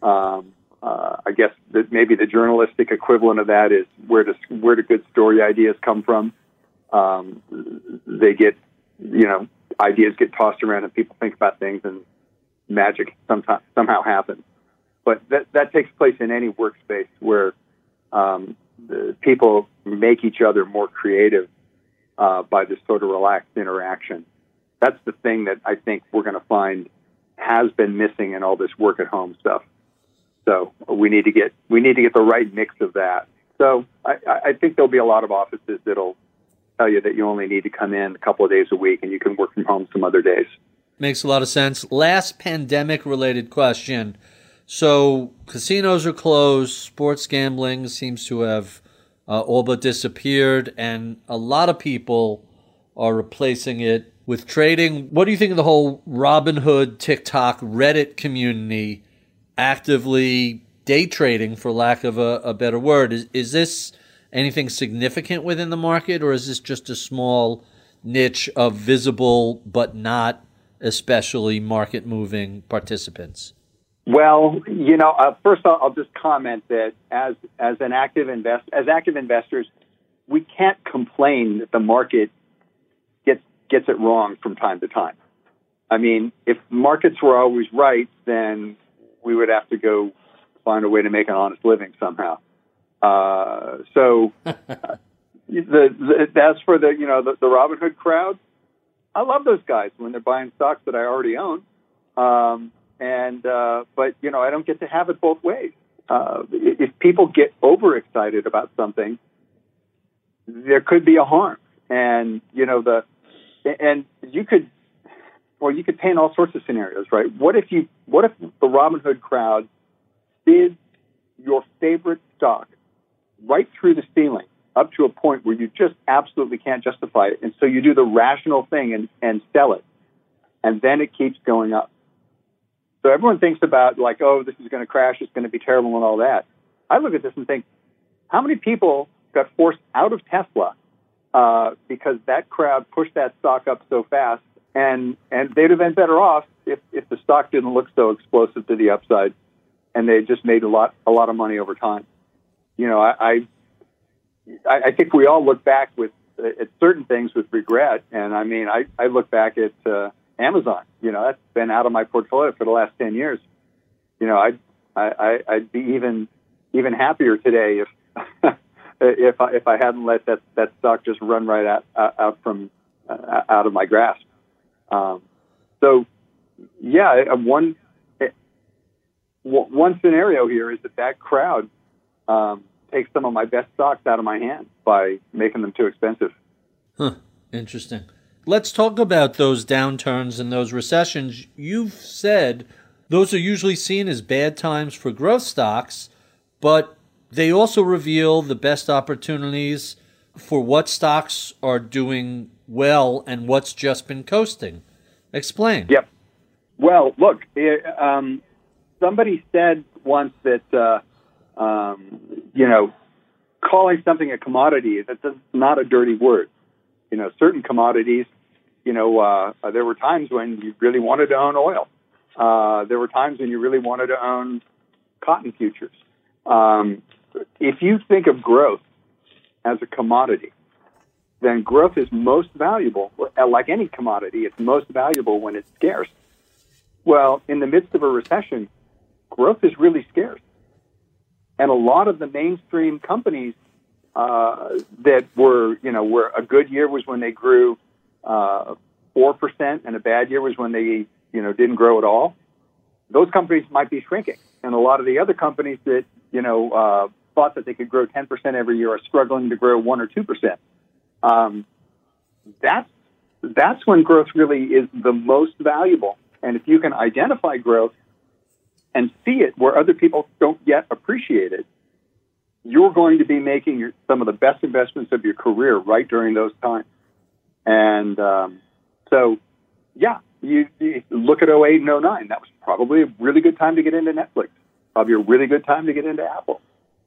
I guess that maybe the journalistic equivalent of that is where do good story ideas come from? They get, ideas get tossed around and people think about things and magic somehow happens. But that takes place in any workspace where the people make each other more creative by this sort of relaxed interaction. That's the thing that I think we're going to find has been missing in all this work at home stuff. So we need to get the right mix of that. So I think there'll be a lot of offices that'll tell you that you only need to come in a couple of days a week and you can work from home some other days. Makes a lot of sense. Last pandemic-related question. So casinos are closed. Sports gambling seems to have all but disappeared, and a lot of people are replacing it with trading. What do you think of the whole Robinhood, TikTok, Reddit community actively day trading, for lack of a better word? Is this anything significant within the market, or is this just a small niche of visible but not especially market-moving participants? Well, first I'll just comment that as active investors, we can't complain that the market gets it wrong from time to time. I mean, if markets were always right, then we would have to go find a way to make an honest living somehow. So that's for the Robinhood crowd. I love those guys when they're buying stocks that I already own. But I don't get to have it both ways. If people get overexcited about something, there could be a harm. And, you could paint all sorts of scenarios, right? What if the Robinhood crowd bid your favorite stock right through the ceiling up to a point where you just absolutely can't justify it. And so you do the rational thing and sell it. And then it keeps going up. So everyone thinks about like, oh, this is going to crash, it's going to be terrible and all that. I look at this and think, how many people got forced out of Tesla because that crowd pushed that stock up so fast, and they'd have been better off if the stock didn't look so explosive to the upside, and they just made a lot of money over time. I think we all look back at certain things with regret, and I mean, I look back at Amazon. That's been out of my portfolio for the last 10 years. I'd be even happier today if I hadn't let that stock just run right out of my grasp. One scenario here is that crowd takes some of my best stocks out of my hand by making them too expensive. Huh. Interesting. Let's talk about those downturns and those recessions. You've said those are usually seen as bad times for growth stocks, but they also reveal the best opportunities for what stocks are doing well and what's just been coasting. Explain. Yep. Well, look, somebody said once that, calling something a commodity, that's not a dirty word. Certain commodities, there were times when you really wanted to own oil. There were times when you really wanted to own cotton futures. If you think of growth as a commodity, then growth is most valuable. Like any commodity, it's most valuable when it's scarce. Well, in the midst of a recession, growth is really scarce. And a lot of the mainstream companies that were a good year was when they grew 4%, and a bad year was when they, didn't grow at all. Those companies might be shrinking. And a lot of the other companies that, thought that they could grow 10% every year are struggling to grow 1 or 2%. That's when growth really is the most valuable. And if you can identify growth and see it where other people don't yet appreciate it, you're going to be making some of the best investments of your career right during those times. And you look at 2008 and 2009. That was probably a really good time to get into Netflix. Probably a really good time to get into Apple.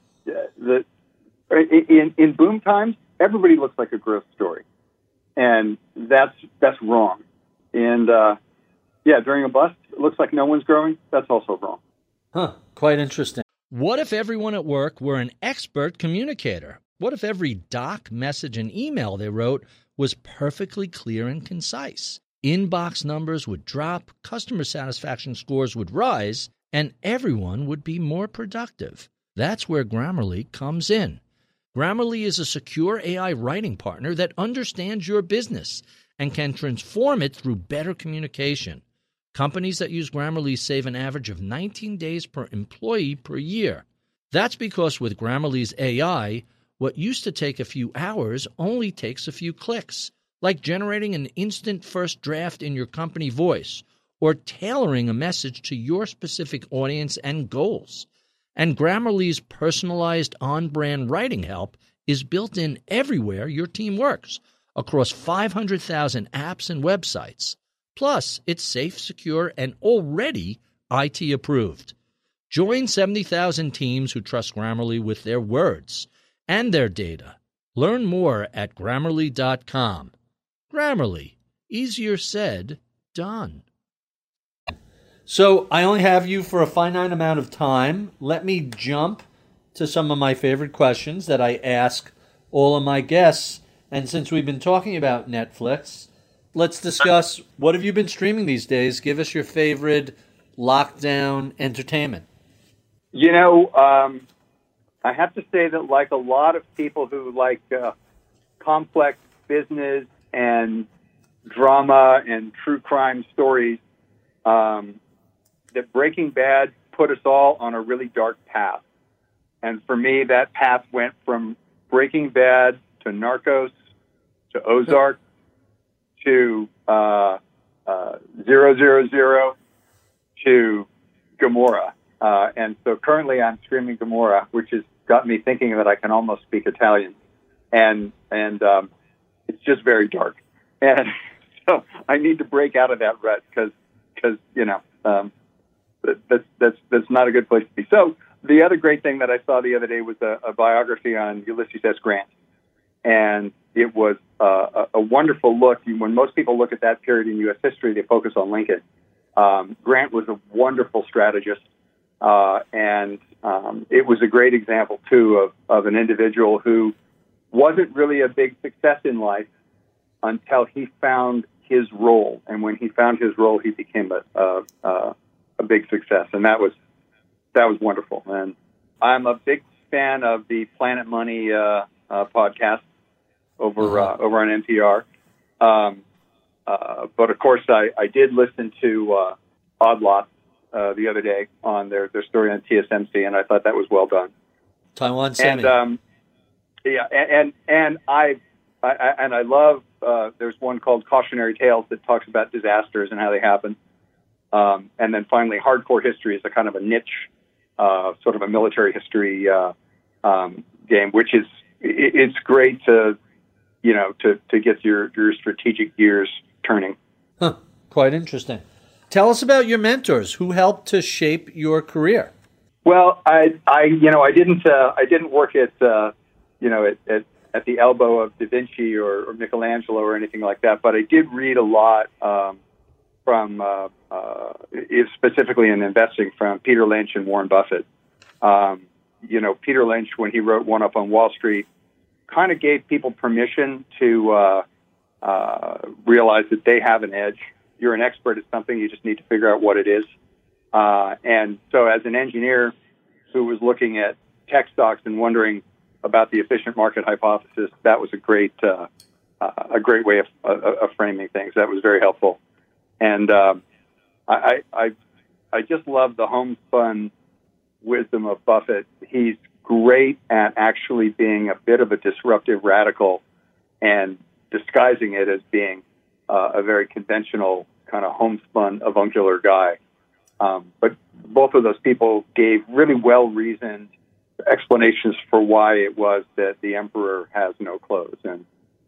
In boom times, everybody looks like a growth story, and that's wrong. And during a bust, it looks like no one's growing. That's also wrong. Huh? Quite interesting. What if everyone at work were an expert communicator? What if every doc, message, and email they wrote was perfectly clear and concise? Inbox numbers would drop, customer satisfaction scores would rise, and everyone would be more productive. That's where Grammarly comes in. Grammarly is a secure AI writing partner that understands your business and can transform it through better communication. Companies that use Grammarly save an average of 19 days per employee per year. That's because with Grammarly's AI, what used to take a few hours only takes a few clicks, like generating an instant first draft in your company voice or tailoring a message to your specific audience and goals. And Grammarly's personalized on-brand writing help is built in everywhere your team works, across 500,000 apps and websites. Plus, it's safe, secure, and already IT approved. Join 70,000 teams who trust Grammarly with their words and their data. Learn more at Grammarly.com. Grammarly. Easier said, done. So I only have you for a finite amount of time. Let me jump to some of my favorite questions that I ask all of my guests. And since we've been talking about Netflix, let's discuss what have you been streaming these days. Give us your favorite lockdown entertainment. You know, I have to say that like a lot of people who like complex business and drama and true crime stories, that Breaking Bad put us all on a really dark path. And for me, that path went from Breaking Bad to Narcos to Ozark to 000 to Gomorrah. And so currently I'm streaming Gomorrah, which has got me thinking that I can almost speak Italian. And it's just very dark. And so I need to break out of that rut because you know, that's not a good place to be. So the other great thing that I saw the other day was a biography on Ulysses S. Grant. And it was a wonderful look. When most people look at that period in U.S. history, they focus on Lincoln. Grant was a wonderful strategist. And it was a great example, too, of an individual who wasn't really a big success in life until he found his role. And when he found his role, he became a big success. And that was wonderful. And I'm a big fan of the Planet Money podcast over on NPR. But, of course, I did listen to Odd Lots the other day on their story on TSMC, and I thought that was well done. Taiwan Semi. And I love, there's one called Cautionary Tales that talks about disasters and how they happen. And then finally, Hardcore History is a kind of a niche, sort of a military history game, which is, it's great to get your strategic gears turning. Huh. Quite interesting. Tell us about your mentors. Who helped to shape your career? Well, I didn't work at the elbow of Da Vinci or Michelangelo or anything like that, but I did read a lot from specifically in investing from Peter Lynch and Warren Buffett. Peter Lynch, when he wrote One Up on Wall Street, kind of gave people permission to realize that they have an edge. You're an expert at something, you just need to figure out what it is. And so as an engineer who was looking at tech stocks and wondering about the efficient market hypothesis, that was a great way of framing things. That was very helpful. And I just love the homespun wisdom of Buffett. He's great at actually being a bit of a disruptive radical and disguising it as being a very conventional kind of homespun avuncular guy. But both of those people gave really well-reasoned explanations for why it was that the emperor has no clothes. And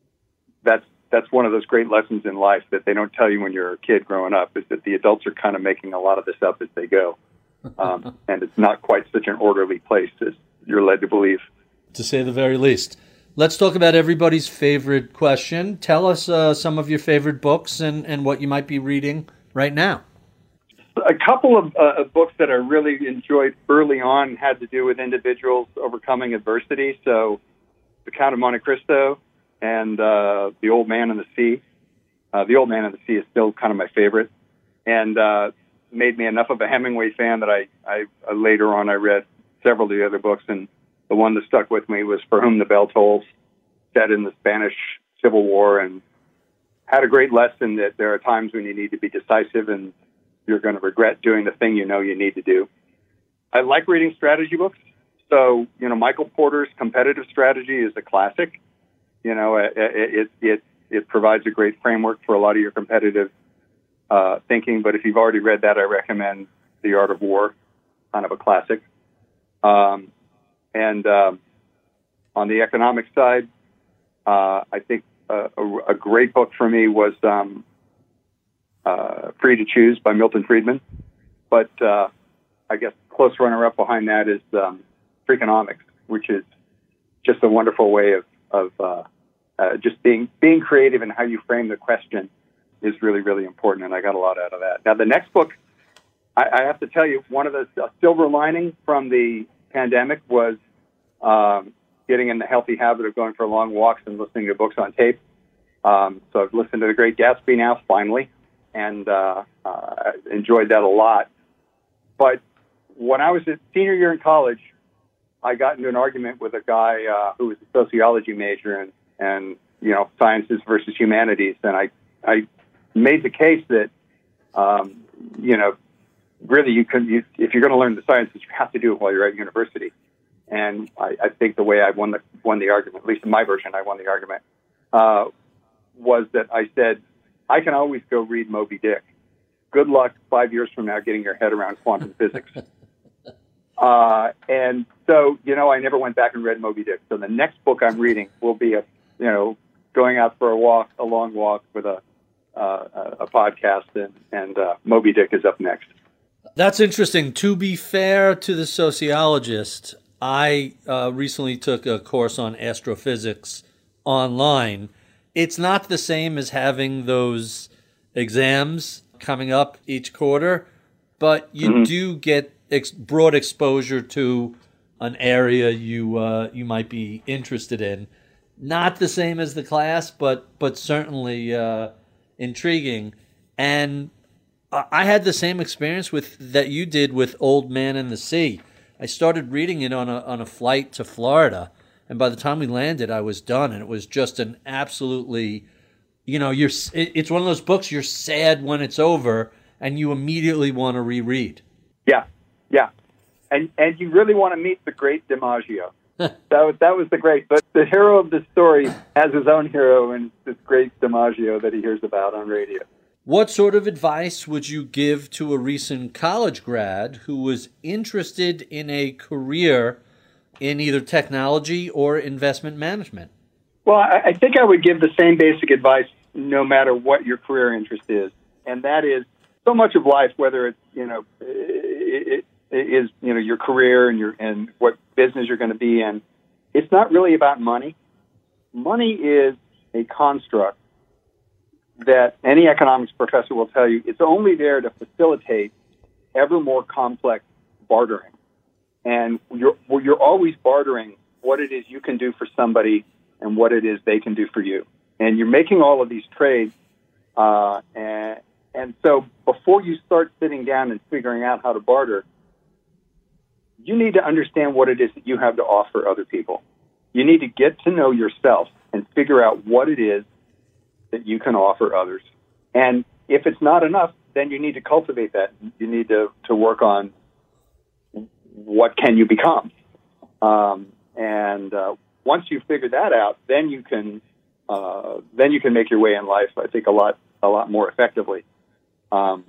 that's one of those great lessons in life that they don't tell you when you're a kid growing up, is that the adults are kind of making a lot of this up as they go. And it's not quite such an orderly place as you're led to believe. To say the very least. Let's talk about everybody's favorite question. Tell us some of your favorite books and what you might be reading right now. A couple of books that I really enjoyed early on had to do with individuals overcoming adversity. So The Count of Monte Cristo and The Old Man and the Sea. The Old Man and the Sea is still kind of my favorite, and made me enough of a Hemingway fan that I later on I read several of the other books, and the one that stuck with me was For Whom the Bell Tolls, set in the Spanish Civil War, and had a great lesson that there are times when you need to be decisive and you're going to regret doing the thing you know you need to do. I like reading strategy books. So, Michael Porter's Competitive Strategy is a classic. It provides a great framework for a lot of your competitive thinking. But if you've already read that, I recommend The Art of War, kind of a classic. And on the economic side, I think a great book for me was Free to Choose by Milton Friedman. But I guess close runner-up behind that is Freakonomics, which is just a wonderful way of just being creative in how you frame the question is really, really important, and I got a lot out of that. Now, the next book, I have to tell you, one of the silver lining from the pandemic was getting in the healthy habit of going for long walks and listening to books on tape. So I've listened to The Great Gatsby now, finally, and enjoyed that a lot. But when I was a senior year in college, I got into an argument with a guy who was a sociology major and sciences versus humanities, and I made the case that really if you're going to learn the sciences, you have to do it while you're at university. And I think the way I won the argument, at least in my version, I won the argument, was that I said, I can always go read Moby Dick. Good luck 5 years from now getting your head around quantum physics. And so, I never went back and read Moby Dick. So the next book I'm reading will be going out for a long walk with a podcast, and Moby Dick is up next. That's interesting. To be fair to the sociologist, I recently took a course on astrophysics online. It's not the same as having those exams coming up each quarter, but you do get broad exposure to an area you might be interested in. Not the same as the class, but certainly intriguing. And I had the same experience that you did with Old Man and the Sea. I started reading it on a flight to Florida, and by the time we landed, I was done, and it was just an absolutely, it's one of those books you're sad when it's over, and you immediately want to reread. Yeah. And you really want to meet the great DiMaggio. That was the great. But the hero of the story has his own hero, and this great DiMaggio that he hears about on radio. What sort of advice would you give to a recent college grad who was interested in a career in either technology or investment management? Well, I think I would give the same basic advice no matter what your career interest is. And that is so much of life, whether it's, your career and what business you're going to be in, it's not really about money. Money is a construct that any economics professor will tell you. It's only there to facilitate ever more complex bartering. And you're always bartering what it is you can do for somebody and what it is they can do for you. And you're making all of these trades. And so before you start sitting down and figuring out how to barter, you need to understand what it is that you have to offer other people. You need to get to know yourself and figure out what it is that you can offer others. And if it's not enough, then you need to cultivate that. You need to work on what can you become. And once you figure that out, then you can make your way in life, I think, a lot more effectively. But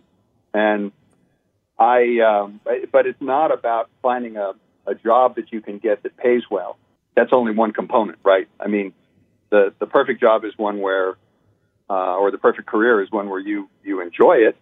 it's not about finding a job that you can get that pays well. That's only one component, right? I mean, the perfect job is one where, or the perfect career is one where you enjoy it.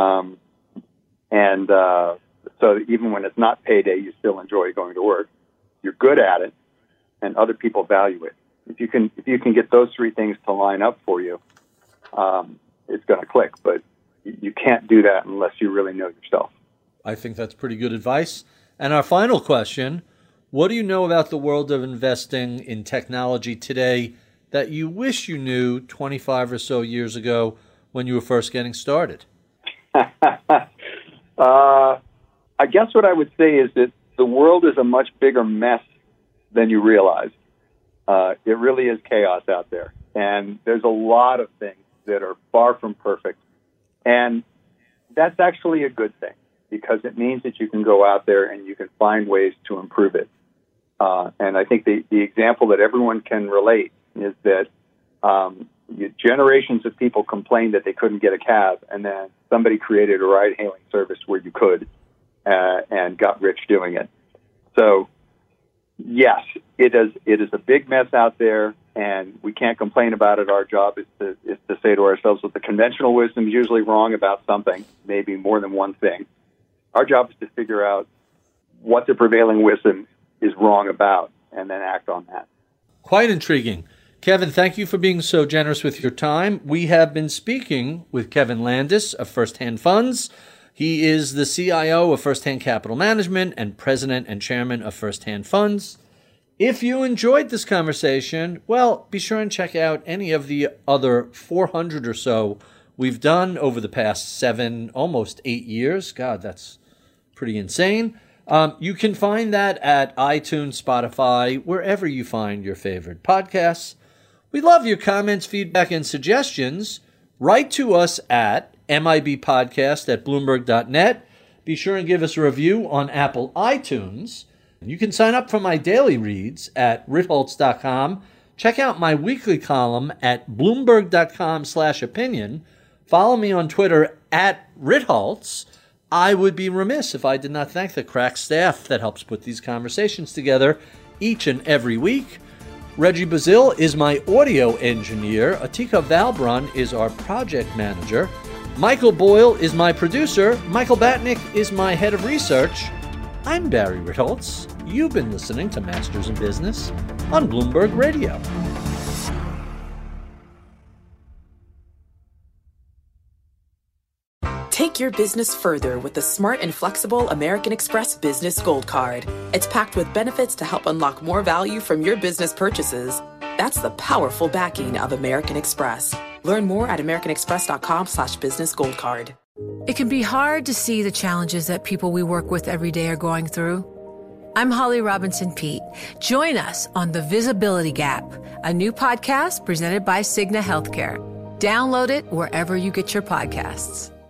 So even when it's not payday, you still enjoy going to work. You're good at it, and other people value it. If you can get those three things to line up for you, it's going to click. But you can't do that unless you really know yourself. I think that's pretty good advice. And our final question, what do you know about the world of investing in technology today that you wish you knew 25 or so years ago when you were first getting started? I guess what I would say is that the world is a much bigger mess than you realize. It really is chaos out there. And there's a lot of things that are far from perfect. And that's actually a good thing, because it means that you can go out there and you can find ways to improve it. And I think the example that everyone can relate is that generations of people complained that they couldn't get a cab, and then somebody created a ride-hailing service where you could, and got rich doing it. So, yes, it is a big mess out there, and we can't complain about it. Our job is to say to ourselves that the conventional wisdom is usually wrong about something, maybe more than one thing. Our job is to figure out what the prevailing wisdom is wrong about, and then act on that. Quite intriguing. Kevin, thank you for being so generous with your time. We have been speaking with Kevin Landis of First Hand Funds. He is the CIO of First Hand Capital Management and president and chairman of First Hand Funds. If you enjoyed this conversation, well, be sure and check out any of the other 400 or so we've done over the past 7, almost 8 years. God, that's pretty insane. You can find that at iTunes, Spotify, wherever you find your favorite podcasts. We love your comments, feedback, and suggestions. Write to us at mibpodcast@bloomberg.net. Be sure and give us a review on Apple iTunes. You can sign up for my daily reads at ritholtz.com. Check out my weekly column at bloomberg.com/opinion. Follow me on Twitter at ritholtz. I would be remiss if I did not thank the crack staff that helps put these conversations together each and every week. Reggie Bazil is my audio engineer. Atika Valbrun is our project manager. Michael Boyle is my producer. Michael Batnick is my head of research. I'm Barry Ritholtz. You've been listening to Masters in Business on Bloomberg Radio. Take your business further with the smart and flexible American Express Business Gold Card. It's packed with benefits to help unlock more value from your business purchases. That's the powerful backing of American Express. Learn more at americanexpress.com/businessgoldcard. It can be hard to see the challenges that people we work with every day are going through. I'm Holly Robinson Peete. Join us on The Visibility Gap, a new podcast presented by Cigna Healthcare. Download it wherever you get your podcasts.